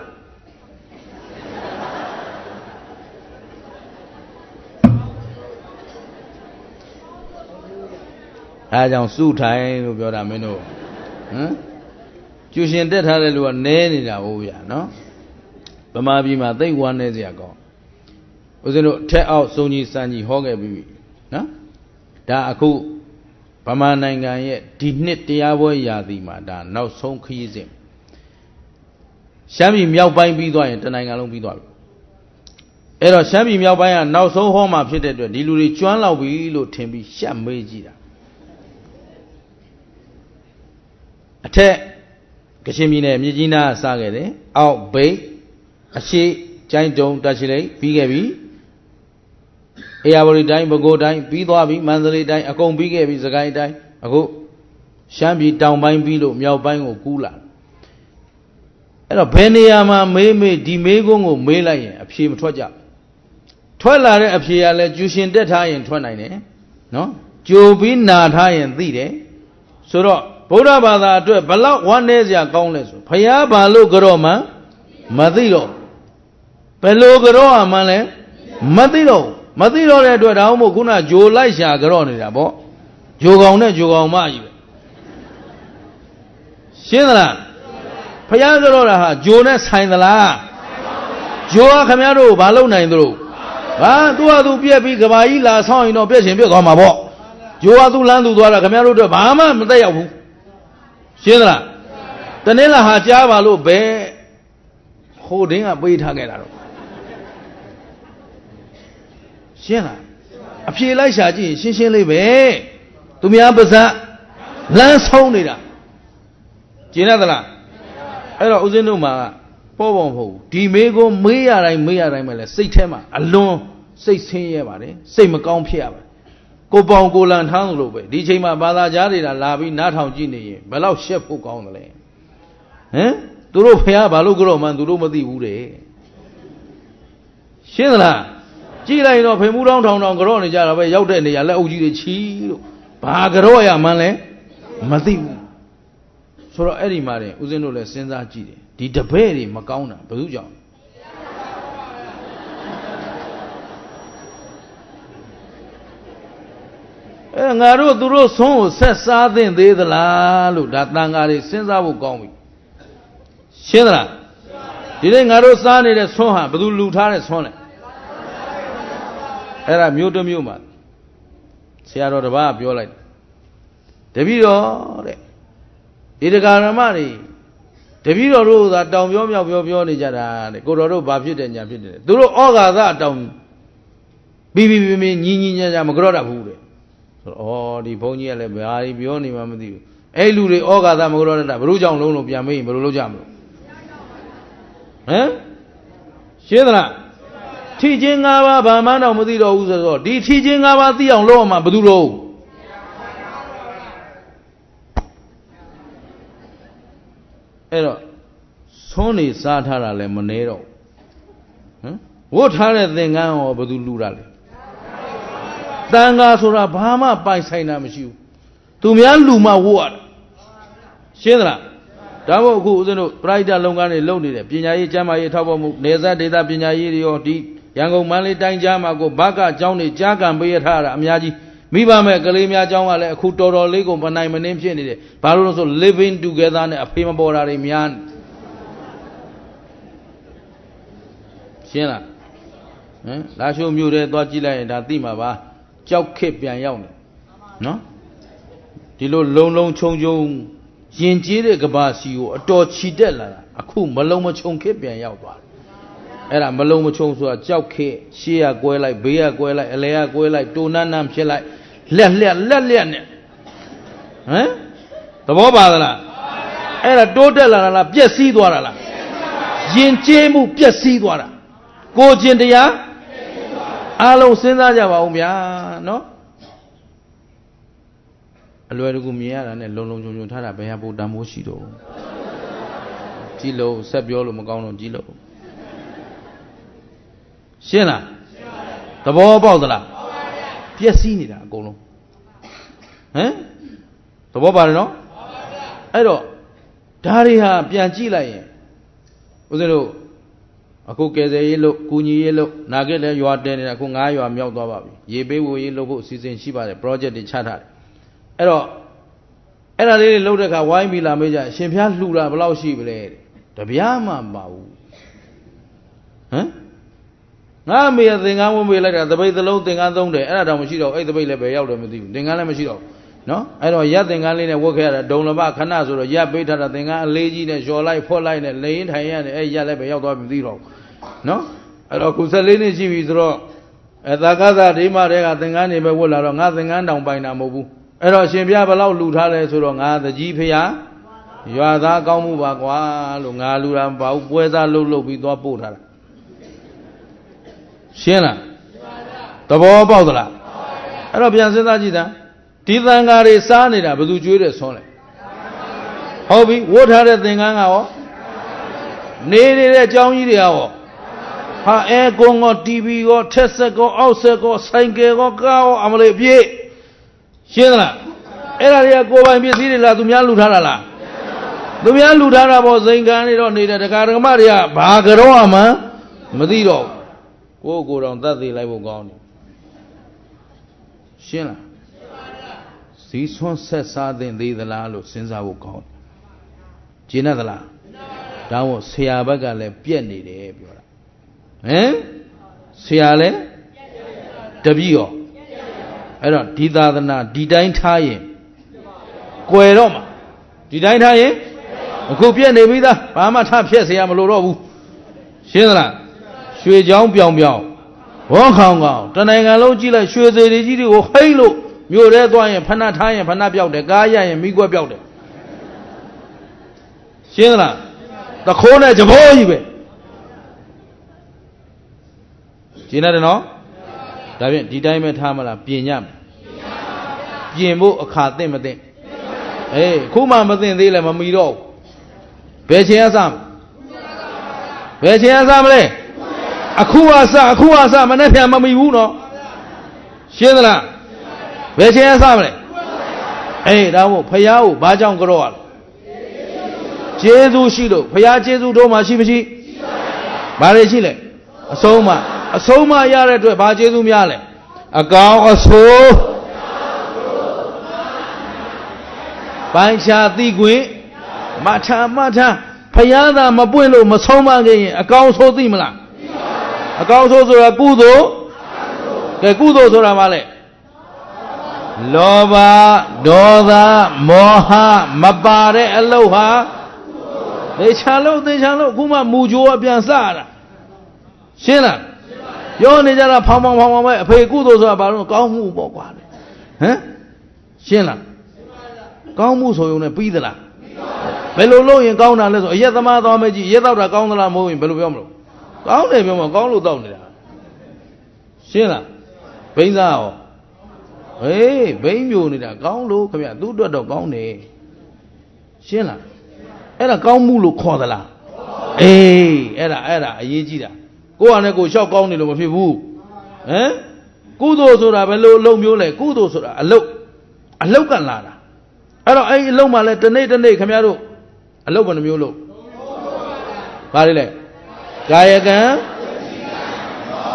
အဲကြောင့်စုထိုင်လို့ပြောတာမင်းတို့ဟမ်ကျူရှင်တက်ထားတဲ့လူကနဲနေတာဟုတ်ဗျာနော်ဗမာပြည်မှာသိဝမ်းနေစရာကောင်းဦးဇင်းတို့ထက်အောက်စုံကြီးစံကြီးဟောခဲ့ပြီးနော်ဒါအခုဗမာနိုင်ငံရဲ့ဒီနှစ်တရားပွဲရာသီမှာဒါနောက်ဆုံးခရီးစဉ်ရှမ်းပြည်မြောက်ပိုင်းပြီးသွားရင်တနိုင်ငံလုံးပြီးသွားပြီအဲ့တော့ရှမ်းပြည်မြောက်ပိုင်းကနောက်ဆုံးဟောမှာဖြစ်တဲ့အတွက်ဒီလူတွေကျွမ်းလောက်ပြီလို့ထင်ပြီးရှက်မေးကြည့်တာအထက်ကချင်ပြည်နယ်မြစ်ကြီးနားစခဲ့တယ်အောက်ဘိတ်အရှိကျိုင်းတုံတရှိလိတ်ပြီးခဲ့ပြီအေရဝတီတိုင်းပဲခူးတိုင်းပြီးသွားပြီမန္တလေးတိုင်းအကုန်ပြီးခဲ့ပြီစကိုင်းတိုင်းအခုရှမ်းပြည်တောင်ပိုင်းပြီးလို့မြောက်ပိုင်းကိုကူးလာအဲ့တော့ဘယ်နေရာမှာမေးဒီမေးခွန်းကိုမေးလိုက်ရင်အဖြေမထွက်ကြထွက်လာတဲ့အဖြေကလည်းကျူရှင်တက်ထားရင်ထွက်နိုင်တယ်နော်ကြိုပြီးနာထားရင်သိတယ်ဆိုတော့ဗုဒ္ဓဘာသာအတွက်ဘလောက်ဝမ်းနည်းစရာကောင်းလဲဆိုဘုရားဘာလို့ကြောမှမသိတော့ဘယ်လိုကြောမှလဲမသိတော့တဲ့အတွက်ဒါမှမဟုတ်ခုနဂျိုလိုက်ရှာကြောနေတာပေါ့ဂျိုကောင်နဲ့ဂျိုကောင်မကြီးပဲရှင်းသလားဘုရားကြောတာဟာဂျိုနဲ့ဆိုင်သလားဂျိုကခမရတို့ဘာလုပ်နိုင်သလိုဟာသူ့ဟာသူပြက်ပြီးကဘာကြီးလာဆောင်ရင်တော့ပြက်ရှင်ပြက်သွားမှာပေါ့ဂျိုကသူ့လမ်းသူသွားတာခမရတို့အတွက်ဘာမှမသက်ရောက်ဘူးရှင်းသလားတနင်္လာဟာကြားပါလို့ဘယ်ဟိုတင်းကပေးထားခဲ့တာတော့ရှင်းလားအဖြေလိုက်ရှာကြည့်ရင်ရှင်းလေးပဲသူများပါဇက်လမ်းဆုံးနေတာကျင်းရသလားအဲ့တော့ဦးဇင်းတို့မှာပေါ်မဟုတ်ဘူးဒီမေးကိုမေးရတိုင်းပဲလေစိတ်ထဲမှာအလွန်စိတ်ဆင်းရဲပါတယ်စိတ်မကောင်းဖြစ်ရပါတယ်ကိုပေါင်ကိုလန်ထမ်းလို့ပဲဒီချိန်မှာဘာသာကြားတွေလာပြီးနားထောင်ကြည့်နေရင်ဘယ်လောက်ရှက်ဖို့ကောင်းသလဲဟမ်သူတို့ဖះဘာလို့ကြောမှန်းသူတို့မသိဘူးတဲ့ရှင်းသလားကြည့်လိုက်တော့ဖေမှုတောင်းထောင်ကြောနေကြတာပဲရောက်တဲ့နေရာလက်အုပ်ကြီးတွေချီလို့ဘာကြောရမှန်းလဲမသိဘူးဆိုတော့အဲ့ဒီမှာတင်ဦးဇင်းတို့လည်းစဉ်းစားကြည့်တယ်ဒီတပည့်တွေမကောင်းတာဘယ်သူကြောင့်ငါတို့သူတို့ဆုံးကိုဆက်စားသင့်သေးသလားလို့ဒါတန်ဃာတွေစဉ်းစားဖို့ကောင်းပြီရှင်းသလားဒီနေ့ငါတို့စားနေတဲ့ဆွမ်းဟာဘယ်သူလူထားတဲ့ဆွမ်းလဲအဲ့ဒါမျိုးတစ်မျိုးမှာဆရာတော်တစ်ပါးပြောလိုက်တပည့်တော်တဲ့ဒီတရားဓမ္မတွေတပည့်တော်တို့သာတောင်ပြောမြောက်ပြောနေကြတာတဲ့ကိုတော်တို့ဘာဖြစ်တယ်ညာဖြစ်တယ်သူတို့ဩဃာသတောင်ပြီးညီညာမကြောတတ်ဘူးတဲ့ဆိုတော့ဒီဘုန်းကြီးကလည်းဘာကြီးပြောနေမှမသိဘူးအဲ့လူတွေဩဃာသမကြောတတ်တာဘယ်လိုကြောင့်လုံးလို့ပြန်မေးရင်ဘယ်လိုလုပ်ကြမလို့ဟမ်ရှင်းသလားထီချင်း၅ပါးဘာမှတော့မသိတော့ဘူးဆိုတော့ဒီထီချင်း၅ပါးသိအောင်လုပ်အောင်မှဘယ်သူတော့အဲ့တော့သွန်းနေစားထားတာလည်းမနေတော့ဟမ်ဝတ်ထားတဲ့သင်္ကန်းရောဘယ်သူလူတာလဲတန်ဃာဆိုတာဘာမှပိုင်ဆိုင်တာမရှိဘူးသူများလူမှဝတ်ရတာရှင်းသလားဒါမို့အခုဦးဇင်းတို့ပရိဒတ်လုပ်ငန်းတွေလုပ်နေတယ်ပညာရေးကျမ်းမာရေးထောက်ပံ့မှုနေဆက်ဒေသပညာရေးတွေရောဒီ Yangon Manly Tanjama go Baka Johnny Jagan Beata Miyaji Miba me Galimia Jama Kuto Lego Banai name Jenny Baros living together and a prima bora mian Siena Lasho Mure Dojila and Adima Chow Kip Yan no Dilo Long Chong Jinjiri Gabasi a dot chidella a cool Maloma Chong Kip Yan Yawa Era Maloma Chong so a Chow Kip Shia go like Bea go like Elea go like Donanam she like Let eh? The Bobala Era Dodella Piesi Dwara Jin Jemu Piesi Dwara Go Jindia Alo Senda Java no Aluagumia and a long Tara Bayabo Damoshido Gilo Sabiolo Magano Gilo Siena The Bobala Piacinida Golo eh? The Bobano I don't Daria Piangila was it a cook as a yellow, Kuni yellow, Nagel, you are then a Kunga, you are Myodababi. Ye be yellow season Shiba, the project in Chata. Ero Era really loaded a wine mila major, Champion Lula, Blau sheep, the Biama Bau. Eh? Now, me a thing I won't be like the way the low thing I don't there, and I don't see the way they out of the Dingala. No, I know Yathing Alin and work here, don't about Canas or Yabita, thing I lazy and your life for line and lay in Hayan, a Yalebe out of zero. No, I don't Kusalini Jivis raw. At the Gaza, Dimare, thing I never will along nothing and down by Namobu. And I shall be able to Lutale so long as the GPA. You are that Gamu Bagua, Lungalura, Bau, Weza Lulu with the Buddha. Siena, the Bobala. I don't be answered. Tithangari Sanida, but do Judas only. Hobby, what had a thing on our? Needed a Johnny hour. Ha air gong or TV or Tessaco, Oseko, Sanke or Gao, Amale Pie. Shena, Ella go and be seated like Dumia Ludara. Dumia Ludara was Zingani or needed a Caramaria, Bagaroama, Madiro. Go down that they like gone. Shena. This one says something the Lalo since I will call. Ginadala. That was Siabagale Piani. Eh? Siale? W. I don't Dida the na, Didine Tie. Queroma. Didine Tie? A copian Nevida, Pama Tapia Siamalo. Shindra. Shui Jong Biong Biong. Walk on, Tanangalo Gila, Shui the Gidi or Halo. You read one and Panatay and Panabio, the Gaia and Migo building. Shindra. The corner of boy. Gina no? David, did I met Hamala, Pinyam? Jimbo, a car them a thing. Eh, Kuma Matin, they let Mamido. Bechiasam. Bechiasam, Akuasa, Manapia Mamiuno. Shindra. Bechiasam. Eh, Davo, Payao, Bajam Groal. Jesu Shido, Paya Jesu Doma Shibichi. Barechile. A soma yare to a Bajesu Miale. A gow or so. Bancha Digui. Mata. Payada Mabuelo, Masoma, a gow so dimla. A gow so a gudo. The gudo Zoramale. Loba, Doda, Moha, Mabare, Aloha. They chalo, Kuma Mujo Biansara. Shena, your Nijara Pama, pay good about Gamu Bogwan. Eh? Shena, Gamu so you Pidala. Bello in Gauna, Yetama Domaji, Yeta Gauna moving Bellumo. Gauna, Gaunu down there. Shena, Bainzao. Eh, Bain Unida, Gaunu, come here, do the Gaune. Shena. Era Gaumulu Cordala. Eh, era, Yejida. Go on and go shop on the people. Eh? Kudos or a low mule, kudos or a local lada. I don't low my let the Nathan day come out. A low on the mule. Parile. Gayagan.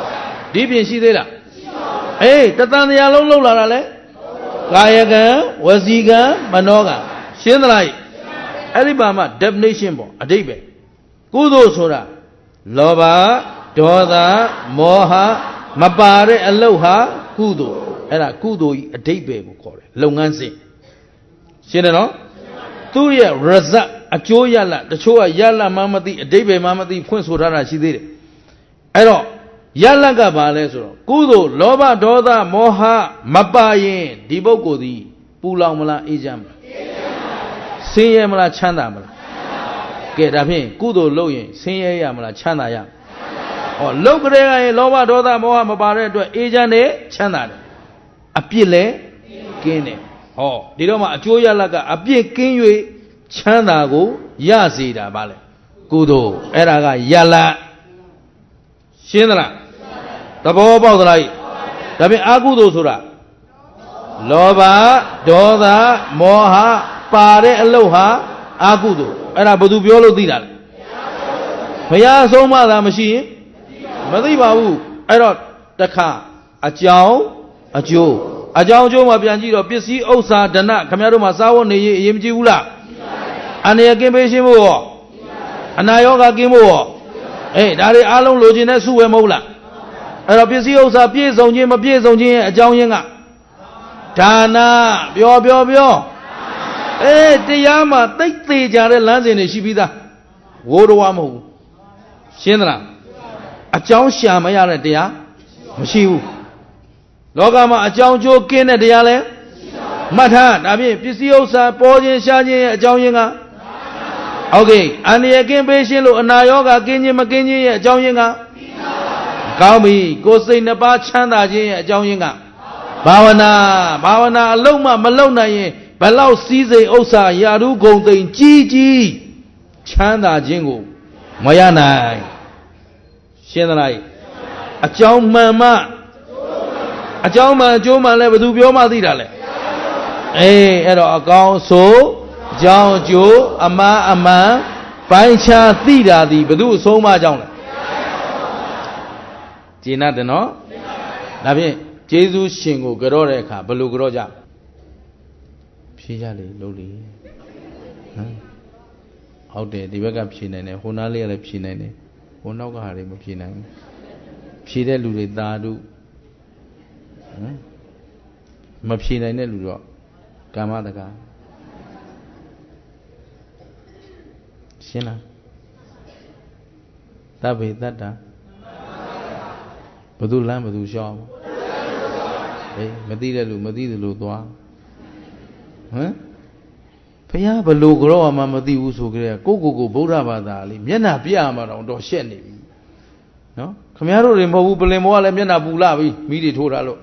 ဒီပြင်ရှိသေးလားအေးတသံတရားလုံးလှုပ်လာတာလေကာယကံဝစီကံမနောကံရှင်းသလားအဲ့ဒီပါမှ definition ပေါ့အဓိပ္ပာယ်ကုသိုလ်ဆိုတာလောဘဒေါသမောဟမပါတဲ့အလုပ်ဟာကုသိုလ်အဲ့ဒါကုသိုလ်ကြီးအဓိပ္ပာယ်ကိုခေါ်တယ်လုပ်ငန်းစဉ်ရှင်းတယ်နော်သူ့ရဲ့ result အကျိုးရလဒ်တချို့ကရလဒ်မှမသိအဓိပ္ပာယ်မှမသိဖွင့်ဆိုထားတာရှိသေးတယ်အဲ့တော့ရလဒ်ကဘာလဲဆိုတော့ကုသိုလ်လောဘဒေါသမောဟမပါရင်ဒီပုဂ္ဂိုလ်သည်ပူလောင်မလားအေးချမ်းမလားဆင်းရဲမလားချမ်းသာမလားကဲဒါဖြင့်ကုသိုလ်လုပ်ရင်ဆင်းရဲရမလားချမ်းသာရမလားဟောလုပ်ကြတဲ့ကရင်လောဘဒေါသမောဟမပါတဲ့အတွက်အေးချမ်းတယ်ချမ်းသာတယ်အပြစ်လည်းကင်းတယ်ဟောဒီတော့မှအကျိုးရလဒ်ကအပြစ်ကင်း၍ချမ်းသာကိုရစေတာဗါလဲကုသိုလ်အဲ့ဒါကရလဒ်ရှင်းသလားသဘောပေါက်သလားဒါဖြင့်အကုသိုလ်ဆိုတာလောဘဒေါသမောဟပါတဲ့အလုပ်ဟာအကုသိုလ်အဲ့ဒါဘယ်သူပြောလို့သိတာလဲဘုရားဆုံးမသာမရှိရင်မသိပါဘူးအဲ့တော့တခါအကြောင်းအကျိုးအကြောင်းအကျိုးမှာပြန်ကြည့်တော့ပစ္စည်းဥစ္စာဒဏခင်ဗျားတို့မှာစားဝတ်နေရေးအရေးမကြီးဘူးလားအန္တရာယ်ကင်းပေးရှင်းဖို့ရောအနာရောဂါကင်းဖို့ရောအေးဒါတွေအားလုံးလိုချင်တဲ့စုဝဲမဟုတ်လားအဲ့တော့ပစ္စည်းဥစ္စာပြည့်စုံခြင်းမပြည့်စုံခြင်းရဲ့အကြောင်းရင်းကဒါနပြောအေးတရားမှာသိသေးကြတဲ့လမ်းစဉ်တွေရှိပြီးသားဝိုးတော်မဟုတ်ဘူးရှင်းသလားအကြောင်းရှာမရတဲ့တရားမရှိဘူးလောကမှာအကြောင်းကျိုးကင်းတဲ့တရားလဲမှတ်ထားဒါဖြင့်ပစ္စည်းဥစ္စာပေါ်ခြင်းရှားခြင်းရဲ့အကြောင်းရင်းကဟုတ်ကဲ့အန္တရာယ်ကင်းပေးရှင်းလို့အနာရောဂါကင်းခြင်းမကင်းခြင်းရဲ့အကြောင်းရင်းကကောင်းပြီကိုယ်စိတ်နှစ်ပါးချမ်းသာခြင်းရဲ့အကြောင်းရင်းကဘာဝနာအလုံးမမလုံနိုင်ရင်ဘလောက်စည်းစိမ်ဥစ္စာယာရုဂုံသိမ်ကြီးချမ်းသာခြင်းကိုမရနိုင်ရှင်းသလားအကြောင်းမှန်မှအကြောင်းမှန်အကျိုးမှန်လဲဘယ်သူပြောမှသိတာလဲအေးအဲ့တော့အကောင်းဆိုအကြောင်းအကျိုးအမှန်ပိုင်းခြားသိတာသည်ဘယ်သူအဆုံးမကြောင်းလဲကျင့်တယ်နော်ဒါဖြင့်ကျေးဇူးရှင်ကိုကြောတဲ့အခါဘယ်လိုကြောကြဖြေကြလေလို့လေဟမ်ဟုတ်တယ်ဒီဘက်ကဖြေနိုင်တယ်ဟိုနားလေးကလည်းဖြေနိုင်တယ်ဟိုနောက်ကဟာတွေမဖြေနိုင်ဘူးဖြေတဲ့လူတွေသာဓုမဖြေနိုင်တဲ့လူတော့ကာမတကာရှင်းလားတဗ္ဗေတ္တာဘသူလမ်းဘသူရှောင်းအေးမသိတဲ့လူမသိသလိုသွားဟမ်ဘုရားဘလို့ကြောမှမသိဘူးဆိုကြတဲ့ကိုဗုဒ္ဓဘာသာလေးမျက်နှာပြမှာတော့ရှက်နေပြီနော်ခမည်းတော်တွေမဟုတ်ဘူးပလင်မောကလည်းမျက်နှာပူလာပြီမိတွေထိုးထားလို့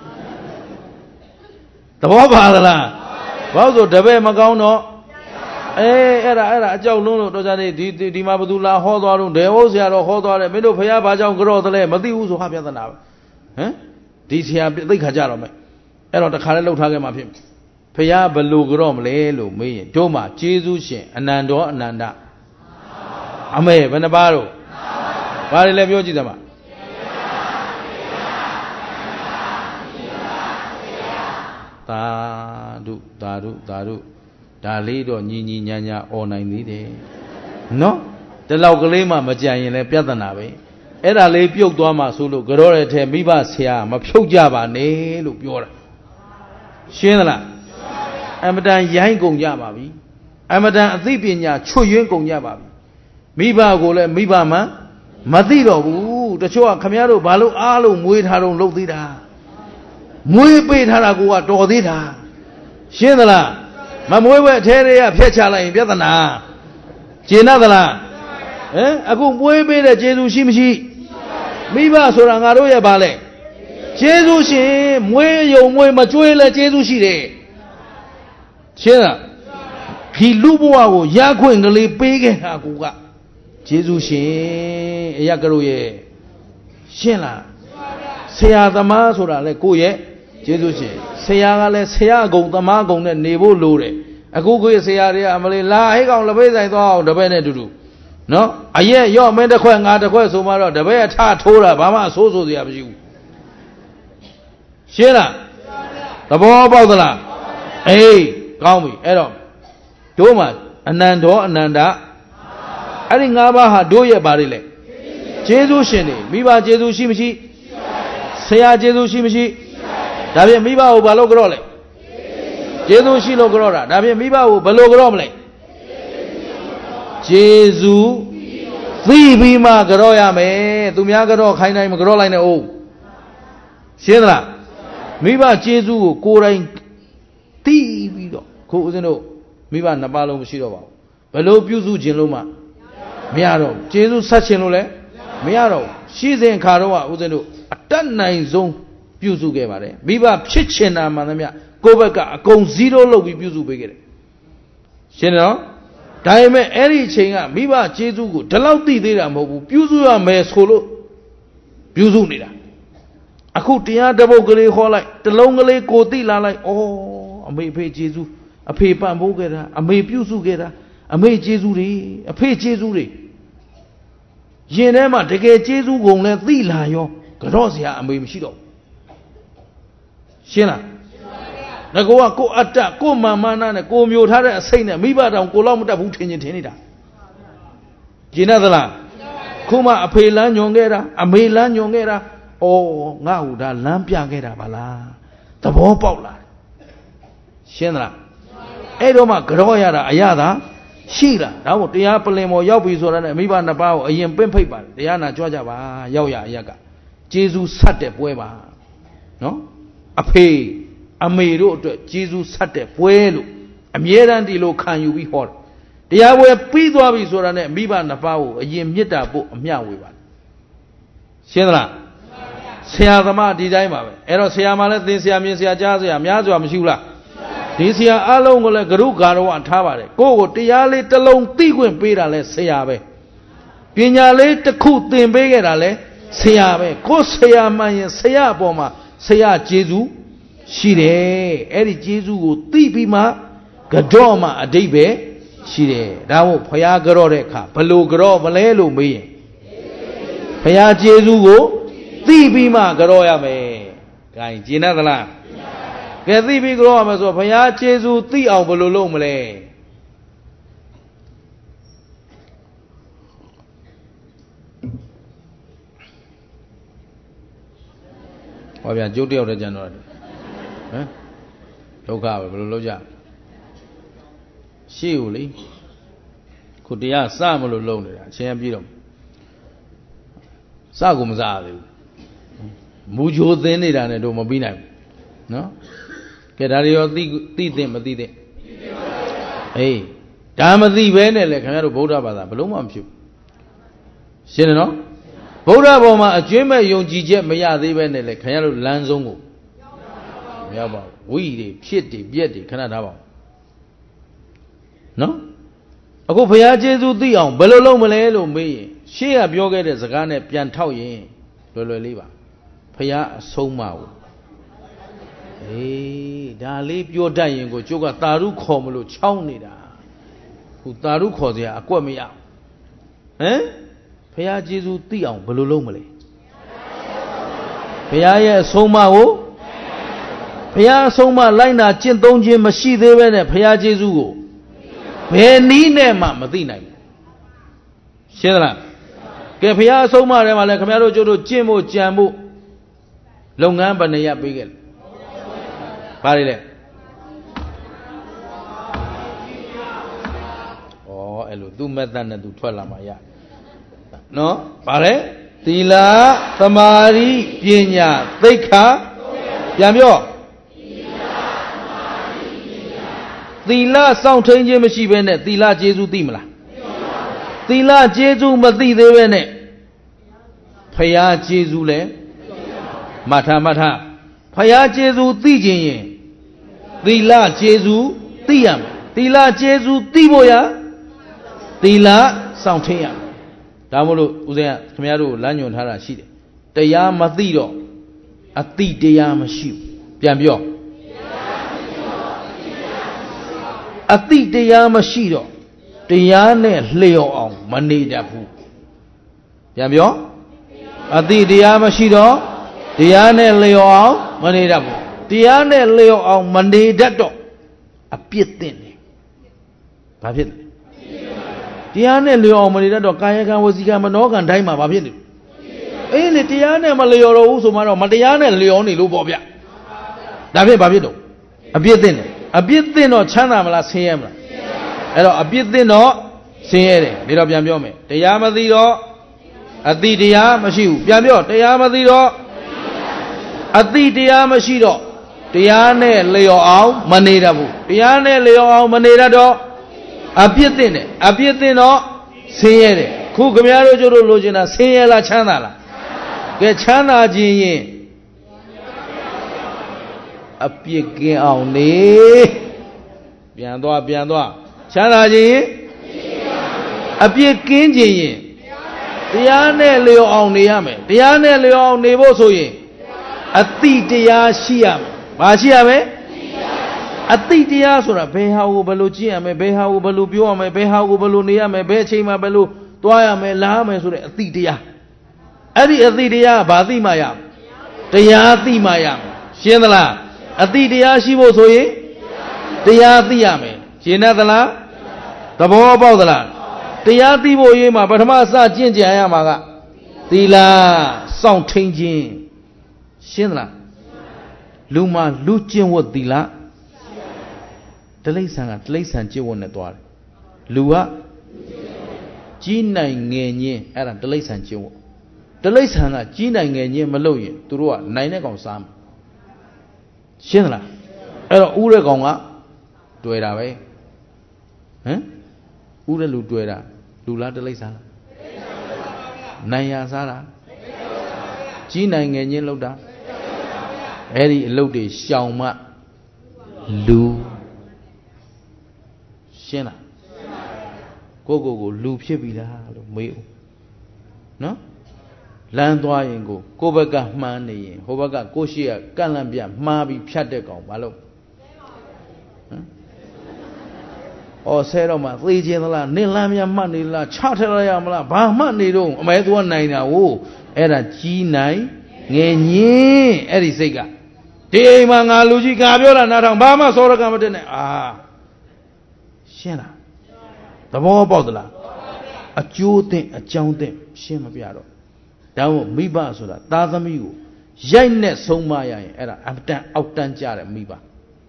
သဘောပါသလားဘာလို့ဆိုတပည့်မကောင်းတော့အေးအဲ့ဒါအကြောက်လုံးလို့တော့ကြတယ်ဒီမှာဘသူလာဟောသွားတော့ဒေဝဆရာတော်ဟောသွားတယ်မင်းတို့ဘုရားဘာကြောင့်ကြောသလဲမသိဘူးဆိုဟာပြဿနာပဲဟမ်ဒီဆရာသိခါကြတော့မယ်အဲ့တော့တခါလဲလှုပ်ထားခဲ့မှဖြစ်ဘုရားဘလို့ကြောမလဲလို့မေးရင်တို့မှာကျေးဇူးရှင်အနန္တောအနန္တအမေဘယ်နှပါတော့ဘာတွေလဲပြောကြည့်သမှာသာဓုဒါလေးတော့ညီညာអော်နိုင်သေးတယ်နော်ဒီလောက်ကလေးမှမကြံရင်လည်းပြဿနာပဲအဲ့ဒါလေးပြုတ်သွားမှဆိုလို့ကြောတဲ့ထဲမိဘဆရာမဖြုတ်ကြပါနဲ့လို့ပြောတာရှင်းသလားအမတန်ရိုင်းကုန်ကြပါပြီအမတန်အသိပညာချွတ်ယွင်းကုန်ကြပါပြီမိဘကိုလည်းမိဘမှမသိတော့ဘူးတချို့ကခမည်းတော်ဘာလို့အားလုံးမွေးထားတော့လုပ်သေးတာမွေးပေးထားတာကိုကတော်သေးတာရှင်းသလားမမွေးဘဲအထဲတွေကဖျက်ချလိုက်ရင်ပြဿနာကျင်သလားဟမ်အခုမွေးပေးတဲ့ကျေးဇူးရှိမရှိမိဘဆိုတာငါတို့ရဲ့ဘာလဲကျေးဇူးရှင်မွေးယုံမွေးမကျွေးလဲကျေးဇူးရှိတယ်ရှင်းလားဒီလူဘဝကိုရခွင့်ကလေးပေးခဲ့တာကူကကျေးဇူးရှင်အရကတို့ရဲ့ရှင်းလားဆရာသမားဆိုတာလဲကိုယ့်ရဲ့ကျေးဇူးရှင်ဆရာကလည်းဆရာကုံသမားကုံနဲ့နေဖို့လိုတယ်အခုကိုယ့်ဆရာတွေကအမလေးလာဟဲ့ကောင်လက်ဖေးဆိုင်သွားအောင်တပည့်နဲ့တူတူနော်အရက်ရော့မင်းတစ်ခွက်ငါတစ်ခွက်ဆိုမှတော့တပည့်အထထိုးတာဘာမှအဆိုးဆိုစရာမရှိဘူးရှင်းလားသဘောပေါက်သလားအေးကောင်းပြီအဲ့တော့တို့မှာအနန္တောအနန္တအဲ့ဒီ၅ပါးဟာတို့ရဲ့ပါလေလေကျေးဇူးရှင်တွေမိဘကျေးဇူးရှိမရှိဆရာကျေးဇူးရှိမရှိဒါဖြင့်မိဘကိုဘာလို့ကြော့လဲကျေးဇူးရှိလို့ကြော့တာဒါဖြင့်မိဘကိုဘယ်လိုကြော့မလဲကျေးဇူးသိပြီးမှကြော့ရမယ်သူများကြော့ခိုင်းတိုင်းမကြော့လိုက်နဲ့ဦးရှင်းသလားမိဘကျေးဇူးကိုကိုယ်တိုင်သိပြီးတော့ခုဦးဇင်းတို့မိဘနှစ်ပါးလုံးမရှိတော့ပါဘူးဘယ်လိုပြုစုခြင်းလို့မှမရတော့ကျေးဇူးဆက်ခြင်းလို့လည်းမရတော့ရှိစဉ်ခါတော့ဦးဇင်းတို့အတတ်နိုင်ဆုံးပြုစုခဲ့ပါတယ်မိဘဖြစ်ချင်တာမှန်သမျှကိုယ့်ဘက်ကအကုန်0လုပ်ပြီးပြုစုပေးခဲ့တယ်ရှင်းနော်ဒါပေမဲ့အဲ့ဒီအချိန်ကမိဘကျေးဇူးကိုဒီလောက်သိသေးတာမဟုတ်ဘူးပြုစုရမယ်ဆိုလို့ပြုစုနေတာအခုတရားတပုတ်ကလေးခေါ်လိုက်တလုံးကလေးကိုသိလာလိုက်ဩအမေဖေကျေးဇူးအဖေပံ့ပိုးခဲ့တာအမေပြုစုခဲ့တာအမေကျေးဇူးတွေအဖေကျေးဇူးတွေရင်ထဲမှာတကယ်ကျေးဇူးကုန်လဲသိလာရောကြော့စရာအမေမရှိတော့ရှင်းလားငါကကိုအတ္တကိုမာမနာနဲ့ကိုမျိုးထားတဲ့အစိတ်နဲ့မိဘတောင်ကိုလောက်မတတ်ဘူးထင်နေတာကျင်ရသလားခုမှအဖေလမ်းညွန်ခဲ့တာအမေလမ်းညွန်ခဲ့တာဩငါ့ဟူဒါလမ်းပြခဲ့တာပါလားသဘောပေါက်လားရှင်းသလားအဲ့တော့မှကြော့ရတာအရသာရှိလားဒါမို့တရားပလင်ပေါ်ရောက်ပြီဆိုတာနဲ့မိဘနှစ်ပါးကိုအရင်ပင့်ဖိတ်ပါတယ်တရားနာကြွကြပါရောက်ရအရက်ကကျေးဇူးဆက်တဲ့ပွဲပါနော်အဖေအမေတို့အတွက်ကျေးဇူးဆက်တဲ့ပွဲလို့အမြဲတမ်းဒီလိုခံယူပြီးဟောတယ်တရားပွဲပြီးသွားပြီဆိုတာနဲ့မိဘနှစ်ပါးကိုအရင်မေတ္တာပို့အမျှဝေပါတယ်ရှင်းသလားဆရာသမားဒီတိုင်းပါပဲအဲ့တော့ဆရာမှလည်းသင်ဆရာမြင်ဆရာကြားဆရာများစွာမရှိဘူးလားဒီဆရာအလုံးကိုလည်းဂရုဂါရဝထားပါတယ်ကိုယ့်ကိုတရားလေးတစ်လုံးသိခွင့်ပေးတာလဲဆရာပဲပညာလေးတစ်ခုသင်ပေးခဲ့တာလဲဆရာပဲကိုယ်ဆရာမှန်ရင်ဆရာအပေါ်မှာဆရာကျေးဇူးရှိတယ်အဲ့ဒီကျေးဇူးကိုသိပြီးမှကြော့မှအဓိပ္ပာယ်ရှိတယ်ဒါမို့ဘုရားကြော့တဲ့အခါဘလို့ကြော့မလဲလို့မေးရင်ဘုရားကျေးဇူးကိုသိပြီးမှကြော့ရမယ်။ဒါရင်ကျင်တတ်သလား။ကဲသိပြီးကြော့ရမယ်ဆိုဘုရားကျေးဇူးသိအောင်ဘယ်လိုလုပ်မလဲ။ဟောဗျာကျုပ်တယောက်တည်းကြံတော့တယ်။ဟမ်ဒုက္ခပဲဘယ်လိုလုပ်ကြ။ရှေ့ကိုလေခုတရားစမလို့လုပ်နေတာအချင်းပြည့်တော့စကိုမစရသေးဘူးမူဂျိုသင်းနေတာနဲ့တို့မပြီးနိုင်ဘူးနော်ကဲဒါတွေရောသိသိမသိသိအေးဒါမသိဘဲနဲ့လေခင်ဗျားတို့ဗုဒ္ဓဘာသာဘယ်လုံးမှမဖြစ်ရှင်းတယ်နော်ဗုဒ္ဓဘောမှာအကျွမ်းမဲ့ယုံကြည်ချက်မရသေးဘဲနဲ့လေခင်ဗျားတို့လမ်းဆုံးကိုမရောက်ပါဘူးဝိတွေဖြစ်တွေပြက်တွေခဏထားပါဦးနော်အခုဘုရားကျေးဇူးသိအောင်ဘယ်လိုလုပ်မလဲလို့မေးရင်ရှေ့ကပြောခဲ့တဲ့စကားနဲ့ပြန်ထောက်ရင်လွယ်လွယ်လေးပါဘုရားအဆုံးအမကိုအေးဒါလေးပြောတတ်ရင်ကိုကျုပ်ကတာရုခေါ်မလို့ချောင်းနေတာခုတာရုခေါ်စရာအကွက်မရဟမ်ဘုရားကျေးဇူးသိအောင်ဘယ်လိုလုပ်မလဲဘုရားရဲ့အဆုံးအမကိုဘုရားအဆုံးအမလိုက်နာကျင့်သုံးခြင်းမရှိသေးပဲနဲ့ဘုရားကျေးဇူးကိုဘယ်နည်းနဲ့မှမသိနိုင်ဘူးရှင်းသလားကဲဘုရားအဆုံးအမထဲမှာလည်းခင်ဗျားတို့ကျတို့ကျင့်ဖို့ကြံဖို့လုပ်ငန်းဘယ်နှရပေးခဲ့လဲဘာတွေလဲဩအဲ့လိုသူ့မဲ့သက်နဲ့သူထွက်လာမှရနော်ဘာလဲသီလသမာဓိပညာသိက္ခာပြန်ပြောသီလစောင့်ထိန်ခြင်းမရှိဘဲနဲ့သီလကျေးဇူးသိမလားသီလကျေးဇူးမသိသေးဘဲနဲ့ဖရာကျေးဇူးလဲမထဖရာကျေးဇူးသိခြင်းရင်သီလကျေးဇူးသိရမယ်သီလကျေးဇူးသိဖို့ရသီလစောင့်ထိန်ရမယ်ဒါမို့လို့ဦးဇင်းကခင်ဗျားတို့လမ်းညွှန်ထားတာရှိတယ်တရားမသိတော့အသိတရားမရှိဘူးပြန်ပြောအသိတရားမရှိတော့တရားနဲ့လျော်အောင်မနေတတ်ဘူးပြန်ပြောအသိတရားမရှိတော့တရားနဲ့လျော်အောင် Manirabu. Tiane Leo on Manidato. A pitin. Babit. Tiane Leo Manidato, Kayaka was Yamanoga and Daima Babit. Eh, Tiane Maleo Usumano, Madiana Leoni Lubobia. David Babito. A bitin or Chana Malas Him. A bitin or Sere, Lira Biamiome. The Yamadiro, Adidia Mashu, Biamio, the Yamadiro, Adidia Mashido, Tiane Leo Au, Manirabu, Tiane Leo Au Manirado, Abietino, Sere, Kugamiaro Juro Logina, Sela Chanala, Get Chana Ji. A pig on the Biandoa, Chana Ji. A big kinji. Tiane Leo on the Yame. Tiane Leo on the Bosoye. A titia Shiam. Bashiame? A titia Sura, Beha Ubaluciame, Beha Ubalubiome, Beha Ubaluniame, Bechima Belu, Toyame, Lame Sura, a titia. Adi a titia, Badi Mayam. Tiati Mayam. Shendala. A titia Shibosoye. Tiatiame. Shinadala. The Bobodala. Tiati Boyema, but Massa Jinja Maga. Tila, sound changing. Shinla. Luma, Lucian what Dila. The Laysan, Laysan Jiwon at all. Lua Gina Nye, Adam, the Laysan Jiwo. The Laysana, Gina Nye Maloye, Turua, Nine Sam. Shinla. Era Uregonga, do it away. Eh? Ure Luduera. Lula de Laysana Naya Sara Gina and Loda Eddie Lodi Shauma Lu Shena Gogo Lu Pibida Mayo No Landwaingo Kobaga Mani Hobaga Goshia Galambia Mabi Pyadegon Malo or Seroma, Legion, Nilamia Manila, Chartelayamla, Bahmanido, Medwan Nina, oh, era G9, Nye, Erisega. De Mangaluji Gabiola, Nathan Bama, Sora Gamadene. Ah, Shena. The more bodla. A Jute, a Jounte, Shema Piaro. Down Miba Soda, Tazamiu, Janet Somaya, era Outdan Jar Miba.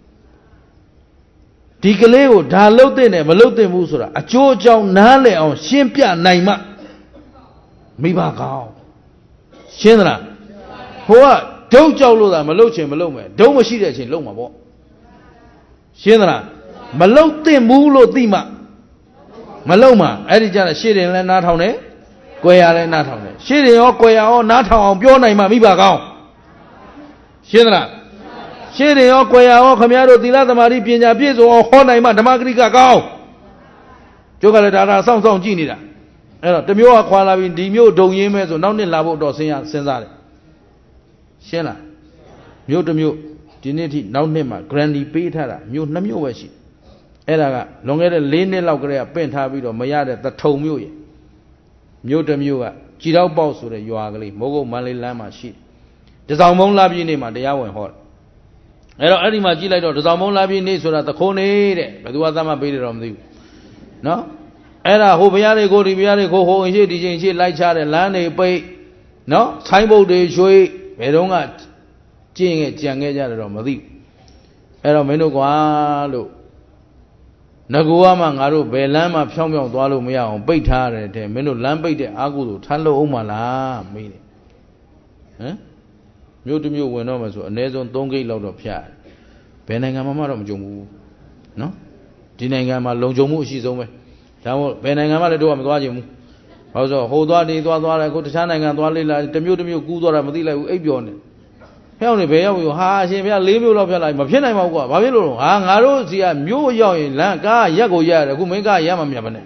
Tigaleo, Dalote, Malote Musura, a Georgia Nale on Shimpia Naima Miba Gao Shenra. What? Don't Joloda, Maloche, Malome, don't machine in Loma. Shenra Malote Mulo Dima Maloma, Adijana, Shirin and Natone, Goya and Natone, Shirin or Goya or Naton, Bionama Miba Gao Shenra. Shere o Koya o Camaro di Lata Mari Pina Piezo or Honaima, the Magrica Gao. Jogalata sounds on Ginida. The Mua Kuala in Dimio do Yemes or Nonin Lavo Dosia Senzare. Shena Mu to Mu, Dinity, Naunema, Grandy Peter, Mu Namu Washi. Eraga, longer Lene Logrea, Pentavid or Mayada, the Tomu. Mu to Mua, Chidao Bosure, you ugly, Mogo Mali Lama sheet. The Salmon Labinima, the Yawan Hall. Every Magilla or the Salmon Labini, so that the Cone, but what am I paid on you? No? Era Hobiare go to Viare go home, DJ, light chart and land pay. No? Simbo de Joy, Medonga, Jing it, Jangaja or Madi. Era Menugualo. Naguama, Aru, Belama, Pyongyang, Dwalu Mia, Beta, Menu Lambate, Agu, Talo Umala, meaning. Eh? You to me when almost a Nezon don't get loud of Pia. Penangama of Jomu. No? Dinangama Lonjomu, she's over. Penangama do Amguajum. Also, hold on, I go to China and Dwali, the Mutu good or Amadilla, Abion. Help me, you ha, she may leave you of your life. Mapina, Babilo, Angaro, Zia, Mu Yoy, Lanka, Yago Yara, who make a Yamam Yamane.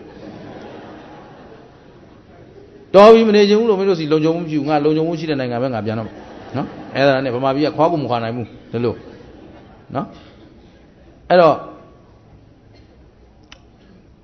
Do you mean you will see Lonjomu, you are Lonjomu, and Nagabiano? No? Either never might be a quabum when I move the look. No? At all.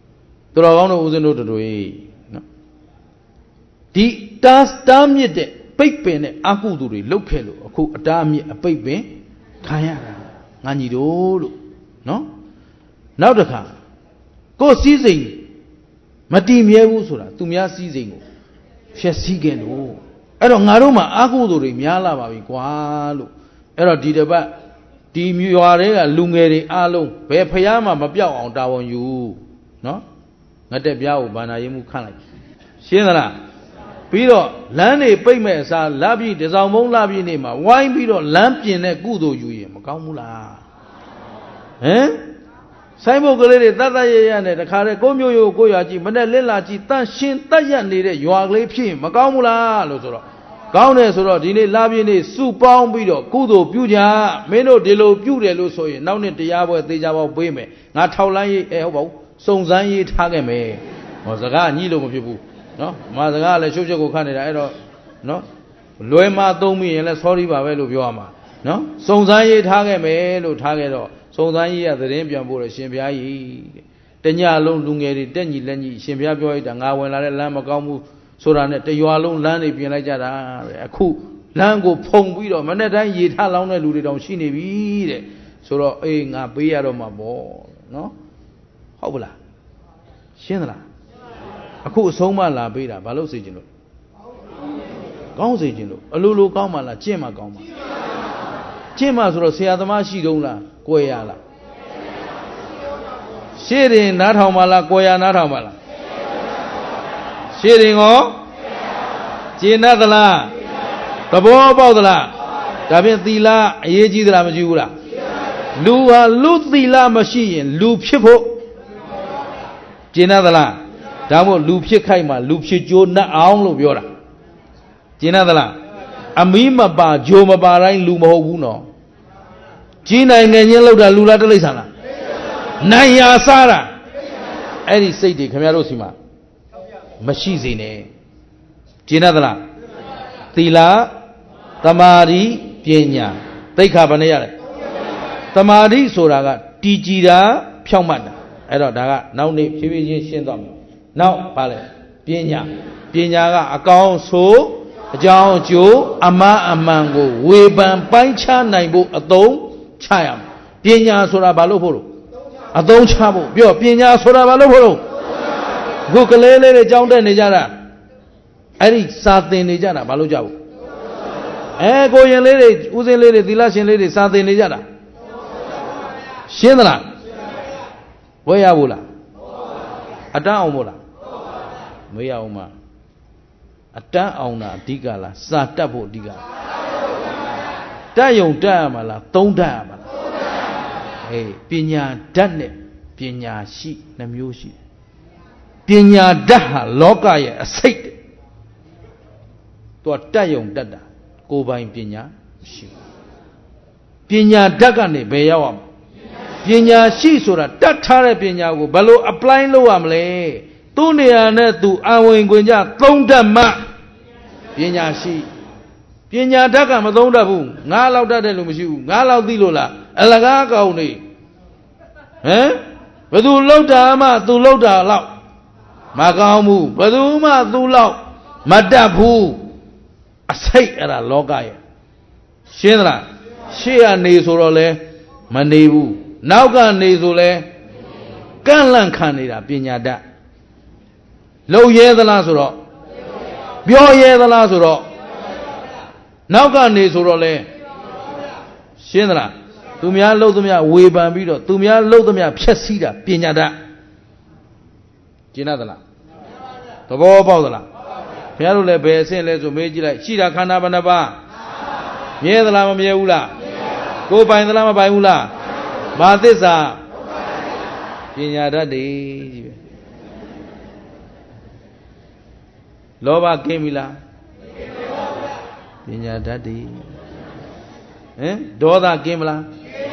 There are no other no to do. The does damn it. ပိတ်ပင်နဲ့အကုသိုလ်တွေလုပ်ခဲ့လို့အခုအတားအမြစ်အပိတ်ပင်ခံရတာငါညီတို့လို့နော်နောက်တစ်ခါကိုယ်စည်းစိမ်မတည်မြဲဘူးဆိုတာသူများစည်းစိမ်ကိုဖျက်ဆီးခဲ့လို့အဲ့တော့ငါတို့မှာအကုသိုလ်တွေများလာပါပြီကွာလို့အဲ့တော့ဒီတစ်ပတ်ဒီရွာတွေကလူငယ်တွေအားလုံးဘယ်ဖျားမှမပြောက်အောင်တာဝန်ယူနော်ငတ်တဲ့ပြားကိုဘာနာရေးမှုခန့်လိုက်ရှင်းသလားပြီးတော့လမ်းတွေပိတ်မဲ့အစားလပြည့်တစောင်းမုံလပြည့်နေမှာဝိုင်းပြီးတော့လမ်းပြင်တဲ့ကုသိုလ်ယူရင်မကောင်းဘူးလားဟမ်ဆိုင်ဘုတ်ကလေးတွေတတ်တတ်ရရနဲ့တခါတည်းကိုမျိုးရိုးကိုရွာကြည့်မနဲ့လက်လာကြည့်တန့်ရှင်းတတ်ရနေတဲ့ရွာကလေးဖြစ်ရင်မကောင်းဘူးလားလို့ဆိုတော့ကောင်းတယ်ဆိုတော့ဒီနေ့လပြည့်နေ့စုပေါင်းပြီးတော့ကုသိုလ်ပြုကြမင်းတို့ဒီလိုပြုတယ်လို့ဆိုရင်နောက်နေ့တရားပွဲသေချာပေါပေးမယ်ငါထောက်လန်းရေးဟုတ်ပါဘူးစုံစမ်းရေးထားခဲ့မယ်ဟောစကားညှိလို့မဖြစ်ဘူးနော်မာစကားလည်းရှုပ်ရှုပ်ကိုခတ်နေတာအဲ့တော့နော်လွယ်မသုံးမိရင်လည်း sorry ပါပဲလို့ပြောရမှာနော်စုံစမ်းရေးထားခဲ့မယ်လို့ထားခဲ့တော့စုံစမ်းရေးရသတင်းပြန်ပို့တယ်ရှင်ဘုရားကြီးတညလုံးလူငယ်တွေတက်ညီလက်ညီရှင်ဘုရားပြောလိုက်တာငါဝင်လာတဲ့လမ်းမကောင်းဘူးဆိုတာနဲ့တရွာလုံးလမ်းတွေပြင်လိုက်ကြတာတဲ့အခုလမ်းကိုဖုံပြီးတော့မနေ့တိုင်းရေထလောင်းတဲ့လူတွေတောင်ရှိနေပြီတဲ့ဆိုတော့အေးငါပေးရတော့မှာပေါ့နော်ဟုတ်ပလားရှင်းသလားအခုအဆုံးမလာပေးတာဘာလို့စေချင်လို့ကောင်းစေချင်လို့အလိုလိုကောင်းမှလားကျင့်မှကောင်းမှကျင့်မှဆိုတော့ဆရာသမားရှိတုံးလားကွယ်ရလားရှေ့ရင်နားထောင်မှလားကွယ်ရနားထောင်မှလားရှေ့ရင်ရောကျင့်တတ်သလားသဘောပေါက်သလားဒါဖြင့်သီလအရေးကြီးသလားမကြီးဘူးလားလူဟာလူသီလမရှိရင်လူဖြစ်ဖို့ကျင့်တတ်သလားဒါမို့လူဖြစ်ခိုက်မှလူဖြစ်ကြိုးနှက်အောင်လို့ပြောတာကျင်တတ်လားအမီးမပါဂျိုမပါတိုင်းလူမဟုတ်ဘူးနော်ကြီးနိုင်ငံချင်းလောက်တာလူလားတိရစ္ဆာန်လားနိုင်ရစားတာအဲ့ဒီစိတ်တွေခင်ဗျားတို့စီမှာမရှိစေနဲ့ကျင်တတ်လားသီလသမာဓိပညာသိက္ခာဘယ်နဲ့ရလဲသမာဓိဆိုတာကတည်ကြည်တာဖြောင့်မတ်တာအဲ့တော့ဒါကနောက်နေ့ဖြည်းဖြည်းချင်းရှင်းသွားမယ်နောက်ပါလေပညာကအကောင်းဆိုအကြောင်းအကျိုးအမှန်အမှန်ကိုဝေဖန်ပိုင်းခြားနိုင်ဖို့အသုံးချရမယ်ပညာဆိုတာဘာလို့ဖို့လို့အသုံးချဖို့ပြောပညာဆိုတာဘာလို့ဖို့လို့ခုကလေးလေးတွေကြောင်းတက်နေကြတာအဲ့ဒီစာသင်နေကြတာဘာလို့ကြဘူးကိုရင်လေးတွေဦးစင်းလေးတွေသီလရှင်လေးတွေစာသင်နေကြတာရှင်းသလားဝဲရဘူးလားအတန်းအောင်မို့လားမရအောင်မအတန်းအောင်တာအဓိကလားစာတတ်ဖို့အဓိကတက်ယုံတက်ရမှာလားသုံးတတ်ရမှာလားပညာဓာတ်နဲ့ပညာရှိနှမျိုးရှိပညာဓာတ်ဟာလောကရဲ့အစိတ်သူကတက်ယုံတက်တာကိုယ်ပိုင်ပညာရှိပညာဓာတ်ကနေဘယ်ရောက်အောင်ပညာရှိဆိုတာတတ်ထားတဲ့ပညာကိုဘယ်လို apply လုပ်ရမလဲသူ့နေရာနဲ့သူအဝင်ခွင့်ကြသုံးတတ်မှပညာရှိပညာဓာတ်ကမသုံးတတ်ဘူးငါလောက်တတ်တယ်လို့မရှိဘူးငါလောက်သိလို့လားအလကားကောင်းနေဘယ်သူလောက်တာမှသူလောက်တာလောက်မကောင်းဘူးဘယ်သူမှသူလောက်မတတ်ဘူးအစိတ်အဲ့ဒါလောကရဲ့ရှင်းသလားရှေ့ကနေဆိုတော့လဲမနေဘူးနောက်ကနေဆိုလဲကန့်လန့်ခံနေတာပညာတတ်လုံရဲသလားဆိုတော့ပြောရဲသလားဆိုတော့နောက်ကနေဆိုတော့လဲရှင်းသလားသူများလှုပ်သမျှဝေဖန်ပြီးတော့သူများလှုပ်သမျှဖျက်ဆီးတာပညာတတ်ကျင့်သလားသဘောပေါက်သလားဘုရားတို့လည်းဘယ်အဆင့်လဲဆိုမေးကြည့်လိုက်ရှိတာခန္ဓာဘယ်နှပါးမြဲသလားမမြဲဘူးလားကိုယ်ပိုင်သလားမပိုင်ဘူးလားဘာသစ္စာပညာတတ်တယ်ကြီးပဲလောဘကင်းပြီလားပညာတတ်တယ်ဒေါသကင်းမလား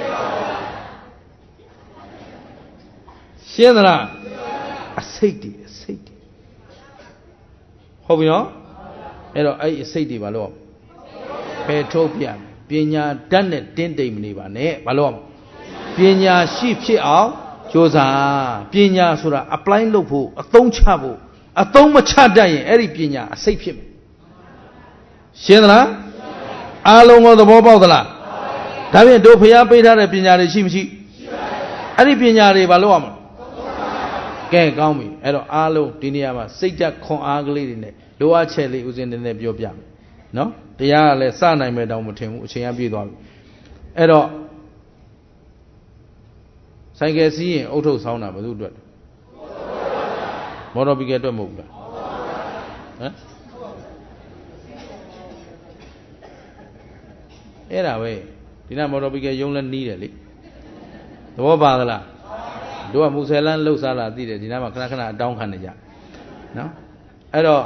ရှင်းသလားအစိတ်တွေဟုတ်ပြီနော်အဲ့တော့အဲ့ဒီအစိတ်တွေဘာလို့ဖယ်ထုတ်ပြပညာတတ်နဲ့တင်းတိမ်မနေပါနဲ့ဘာလို့ပညာရှိဖြစ်အောင်ကြိုးစားပညာဆိုတာ apply လုပ်ဖို့အသုံးချဖို့အသုံးမချတတ်ရင်အဲ့ဒီပညာအစိတ်ဖြစ်မယ်ရှင်းသလားအားလုံးကိုသဘောပေါက်သလားဒါဖြင့်တို့ဖျားပေးထားတဲ့ပညာတွေရှိမရှိအဲ့ဒီပညာတွေဘာလို့ရမလဲကဲကောင်းပြီအဲ့တော့အားလုံးဒီနေရာမှာစိတ်ဓာတ်ခွန်အားကလေးတွေနဲ့လိုအပ်ချက်လေးဦးဇင်းနည်းနည်းပြောပြမယ်နော်တရားကလည်းစနိုင်မဲ့တောင်မထင်ဘူးအချိန်ကပြည့်သွားပြီအဲ့တော့ဆိုင်ကယ်စီးရင်အုတ်ထုတ်ဆောင်းတာဘယ်သူအတွက်မော်တော်ဘီကယ်အတွက်မဟုတ်ဘူးလားဟမ်အဲ့ဒါပဲဒီနာမော်တော်ဘီကယ်ရုံးလဲနီးတယ်လေသဘောပါသလားတို့ကမူဆယ်လန်းလှုပ်ရှားလာသိတယ်ဒီနာမှာခဏခဏအတောင်းခံနေကြနော်အဲ့တော့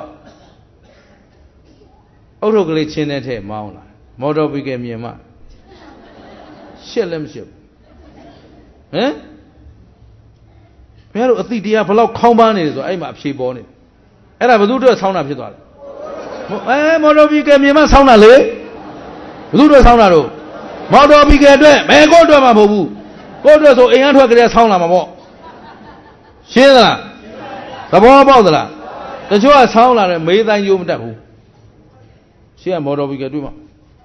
အုတ်ထုတ်ကလေးချင်းတဲ့ထဲမောင်းလာမော်တော်ဘီကယ်မြင်မှရှက်လည်းမရှက်ဟမ်ဘယ်လိုအတိတရားဘလောက်ခေါင်းပန်းနေတယ်ဆိုအဲ့မှာအဖြေပေါ်နေအဲ့ဒါဘယ်သူအတွက်ဆောင်းတာဖြစ်သွားလဲမော်တော်ဘီကယ်မြင်မှဆောင်းတာလေဘယ်သူအတွက်ဆောင်းတာတော့မော်တော်ဘီကယ်အတွက်ဘယ်ကိုအတွက်မှမဟုတ်ဘူးကိုအတွက်ဆိုအိမ်ကထွက်ကြတဲ့ဆောင်းလာမှာပေါ့ရှင်းသလားသဘောပေါက်သလားတချို့ကဆောင်းလာတယ်မေးတိုင်းကျိုးမတတ်ဘူးရှင်းရမော်တော်ဘီကယ်တွေ့မှာ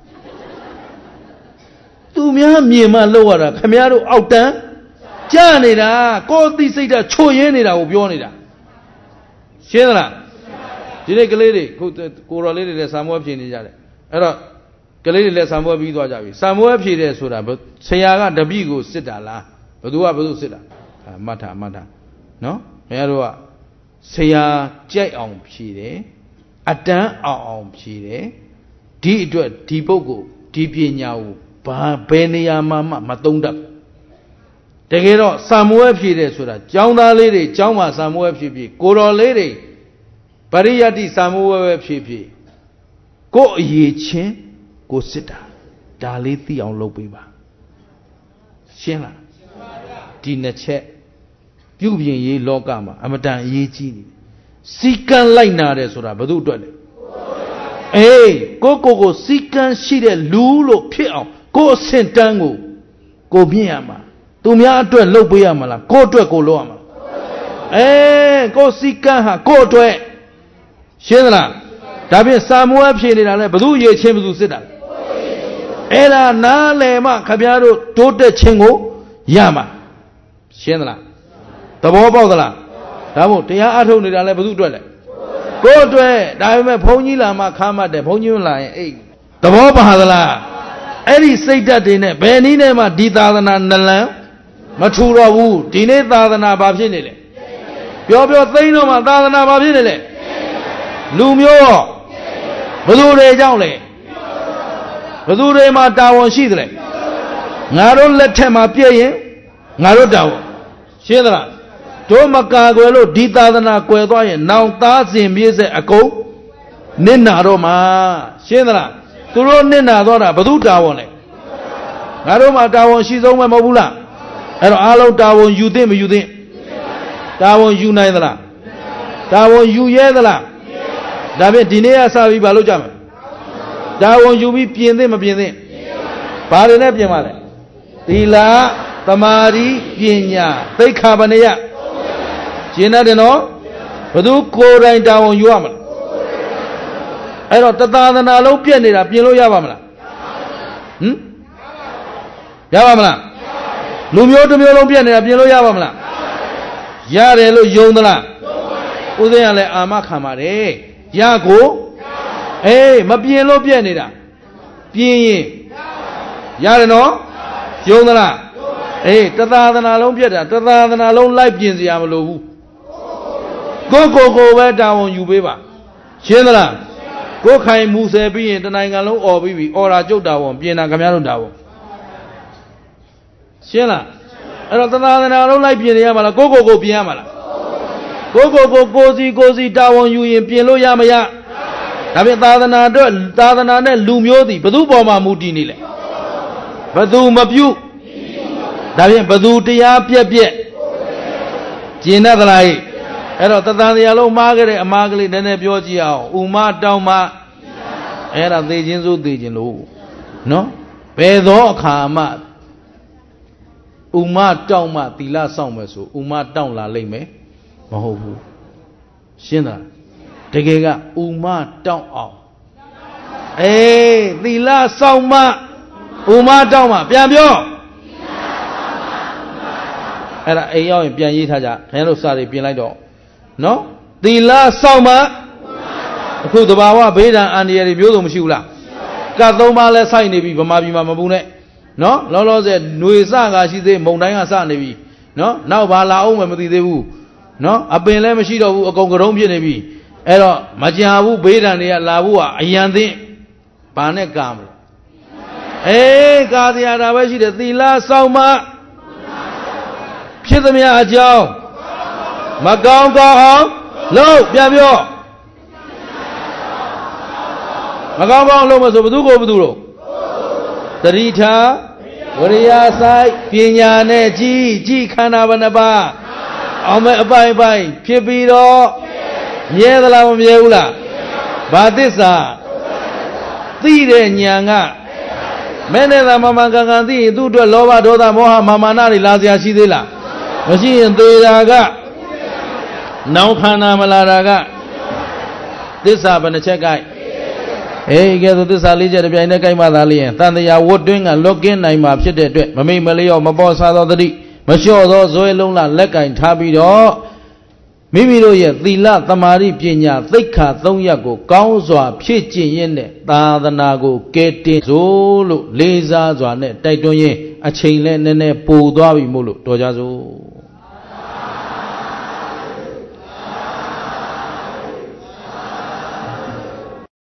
သူများမြင်မှလောက်ရတာခမည်းတော်အောက်တန်းကြားနေတာကိုယ်သိစိတ်ဓာတ်ချို့ရင်းနေတာကိုပြောနေတာရှင်းသလားဒီနေ့ကလေးတွေခုကိုတော်လေးတွေလည်းစာမွေးဖြေနေကြတယ်အဲ့တော့ကလေးတွေလည်းစာမွေးပြီးသွားကြပြီစာမွေးဖြေတယ်ဆိုတာဆရာကတပည့်ကိုစစ်တာလားဘသူကဘသူစစ်တာမှတ်ထားနော်ခင်ဗျားတို့ကဆရာကြိုက်အောင်ဖြေတယ်အတန်းအောင်ဖြေတယ်ဒီအတွက်ဒီပုဂ္ဂိုလ်ဒီပညာကိုဘယ်နေရာမှာမသုံးတတ်တကယ်တော့စာမွေးဖြေတယ်ဆိုတာကျောင်းသားလေးတွေကျောင်းမှာစာမွေးဖြေကိုတော်လေးတွေပရိယတ်တိစာမွေးပဲဖြေကိုအရေးချင်းကိုစစ်တာဒါလေးသိအောင်လုပ်ပေးပါရှင်းလားဒီနှစ်ချက်ပြုပြင်ရေးလောကမှာအမတန်အရေးကြီးနေစီကံလိုက်နာတယ်ဆိုတာဘယ်သူအတွက်လဲအေးကိုစီကံရှိတဲ့လူလို့ဖြစ်အောင်ကိုအဆင့်တန်းကိုမြင့်ရမှာသူများအတွက်လုပ်ပေးရမှာလားကိုအတွက်ကိုလုပ်ရမှာကိုစီကံဟာကိုအတွက်ရှင်းသလားဒါဖြင့်စာမွေးဖြေနေတာလဲဘသူရေချင်းဘသူစစ်တာလဲအဲ့ဒါနားလည်မှခမည်းတော်တိုးတက်ခြင်းကိုရမှာရှင်းသလားသဘောပေါက်သလားဒါမို့တရားအထုတ်နေတာလဲဘသူအတွက်လဲကိုအတွက်ဒါပေမဲ့ဘုန်းကြီးလာမှခါမှတ်တယ်ဘုန်းကြီးမလာရင်သဘောပါသလားအဲ့ဒီစိတ်ဓာတ်တွေနဲ့ဘယ်နည်းနဲ့မှဒီသာသနာနလန်မထူတော့ဘူးဒီနေ့သာသနာဘာဖြစ်နေလဲပြောသိန်းတော့မှသာသနာဘာဖြစ်နေလဲလူမျိုးဘယ်သူတွေကြောင့်လဲဘယ်သူတွေမှာတာဝန်ရှိသလဲငါတို့လက်ထက်မှာပြည့်ရင်ငါတို့တာဝန်ရှင်းသလားတို့မကာကွယ်လို့ဒီသာသနာကွယ်သွားရင်နောင်သားစဉ်မြေးဆက်အကုန်နစ်နာတော့မှာရှင်းသလားသူတို့နစ်နာတော့တာဘယ်သူတာဝန်လဲငါတို့မှာတာဝန်ရှိဆုံးပဲမဟုတ်ဘူးလားအဲ့တော့အားလုံးတာဝန်ယူသင့်မယူသင့်တာဝန်ယူနိုင်သလားတာဝန်ယူရဲသလားဒါဖြင့်ဒီနေ့ကစပြီးဘာလုပ်ကြမလဲတာဝန်ယူပြီးပြင်သင့်မပြင်သင့်ဘာတွေနဲ့ပြင်ပါလဲသီလသမာဓိပညာသိက္ခာပနယရှင်းတယ်နော်ဘယ်သူကိုယ်တိုင်တာဝန်ယူရမလဲအဲ့တော့တသာသနာလုံးပြည့်နေတာပြင်လို့ရပါမလားရပါမလားလူမျိုးတစ်မျိုးလုံးပြည့်နေတာပြင်လို့ရပါမလားရတယ်လို့ယုံသလားဦးသိန်းကလည်းအာမခံပါတယ်ရကိုမပြင်လို့ပြည့်နေတာပြင်ရင်ရတယ်နော်ယုံသလားတသာသနာလုံးပြည့်တာတသာသနာလုံးလိုက်ပြင်စရာမလိုဘူးကိုပဲတာဝန်ယူပေးပါရှင်းသလားကိုခိုင်မူဆယ်ပြီးရင်တနိုင်ငံလုံးអော်ပြီးပြီအော်ရာကျုပ်တာဝန်ပြင်တာခင်ဗျားတို့တာဝန်ရှင်းလားအဲ့တော့တသာသနာလုံးလိုက်ပြင်ရမှာလားကိုပြင်ရမှာလားကိုစီတာဝန်ယူရင်ပြင်လို့ရမရဒါဖြင့်သာသနာအတွက်သာသနာနဲ့လူမျိုးသည်ဘသူပေါ်မှာမူတည်နေလဲဘသူမပြုဒါဖြင့်ဘသူတရားပြက်ကျင်တတ်သလားအဲ့တော့တသံတရားလုံးမှားခဲ့တဲ့အမှားကလေးနည်းနည်းပြောကြည့်အောင်ဥမတောင်းမှအဲ့ဒါသိချင်းစိုးသိချင်းလို့နော်ဘယ်သောအခါမှဥမတောင်းမှသီလဆောင်မယ်ဆိုဥမတောင်းလာလိမ့်မယ်မဟုတ်ဘူးရှင်းလားတကယ်ကဥမတောင်းအောင်သီလစောင့်မှဥမတောင်းမှပြန်ပြောအဲ့ဒါအိမ်ရောက်ရင်ပြန်ရေးထားကြခင်ဗျားတို့စာတွေပြင်လိုက်တော့နော်သီလစောင့်မှအခုတဘာဝဘေးဒဏ်အန္တရာယ်တွေမျိုးစုံမရှိဘူးလားကတ်3ပါးလဲစိုက်နေပြီဗမာပြည်မှာမပူနဲ့နော်လောလောဆယ်ຫນွေစကားရှိသေးမုံတိုင်းကစနေပြီနော်နောက်ဘာလာအောင်မသိသေးဘူးနော်အပင်လည်းမရှိတော့ဘူးအကုန်ကရုံးဖြစ်နေပြီအဲ့တော့မကြဘူးဘေးဒဏ်တွေကလာဘူးကအယံသိဘာနဲ့ကာမလဲကာစရာတာပဲရှိတယ်သီလစောင့်မှဖြစ်သမျှအကြောင်းမကောင်းကောင်းအောင်လုပ်ပြန်ပြောမကောင်းကောင်းလုပ်မဆိုဘသူကိုဘသူတို့တတိထာဝရိယဆိုင်ပညာနဲ့ကြည်ခန္ဓာဘယ်နှပါအောင်မဲ့အပိုင်ပိုင်ဖြစ်ပြီးတော့မြဲသလားမမြဲဘူးလားဘာသစ္စာသိတဲ့ဉာဏ်ကမဲနဲ့သာမမှန်ကန်ကန်သိရင်သူ့အတွက်လောဘဒေါသမောဟမာနတွေလာစရာရှိသေးလားမရှိရင်သေတာကနောင်ခန္ဓာမလာတာကသစ္စာဘယ်နှချက်ကိုက်ကဲဆိုသစ္စာ၄ချက်တပြိုင်တည်းကိုက်မှသာလျင်တန်တရားဝတ်တွင်းကလွတ်ကင်းနိုင်မှာဖြစ်တဲ့အတွက်မမိတ်မလျော့မပေါ်စားသောတတိမလျှော့သောဇွဲလုံးလလက်ကင်ထားပြီးတော့မိမိတို့ရဲ့သီလသမာဓိပညာသိက္ခာ၃ရပ်ကိုကောင်းစွာဖြည့်ကျင့်ရင်းနဲ့သာသနာကိုကဲတင်စို့လို့လေးစားစွာနဲ့တိုက်တွန်းရင်းအချိန်လဲနည်းနည်းပိုသွားပြီမို့လို့တော်ကြစို့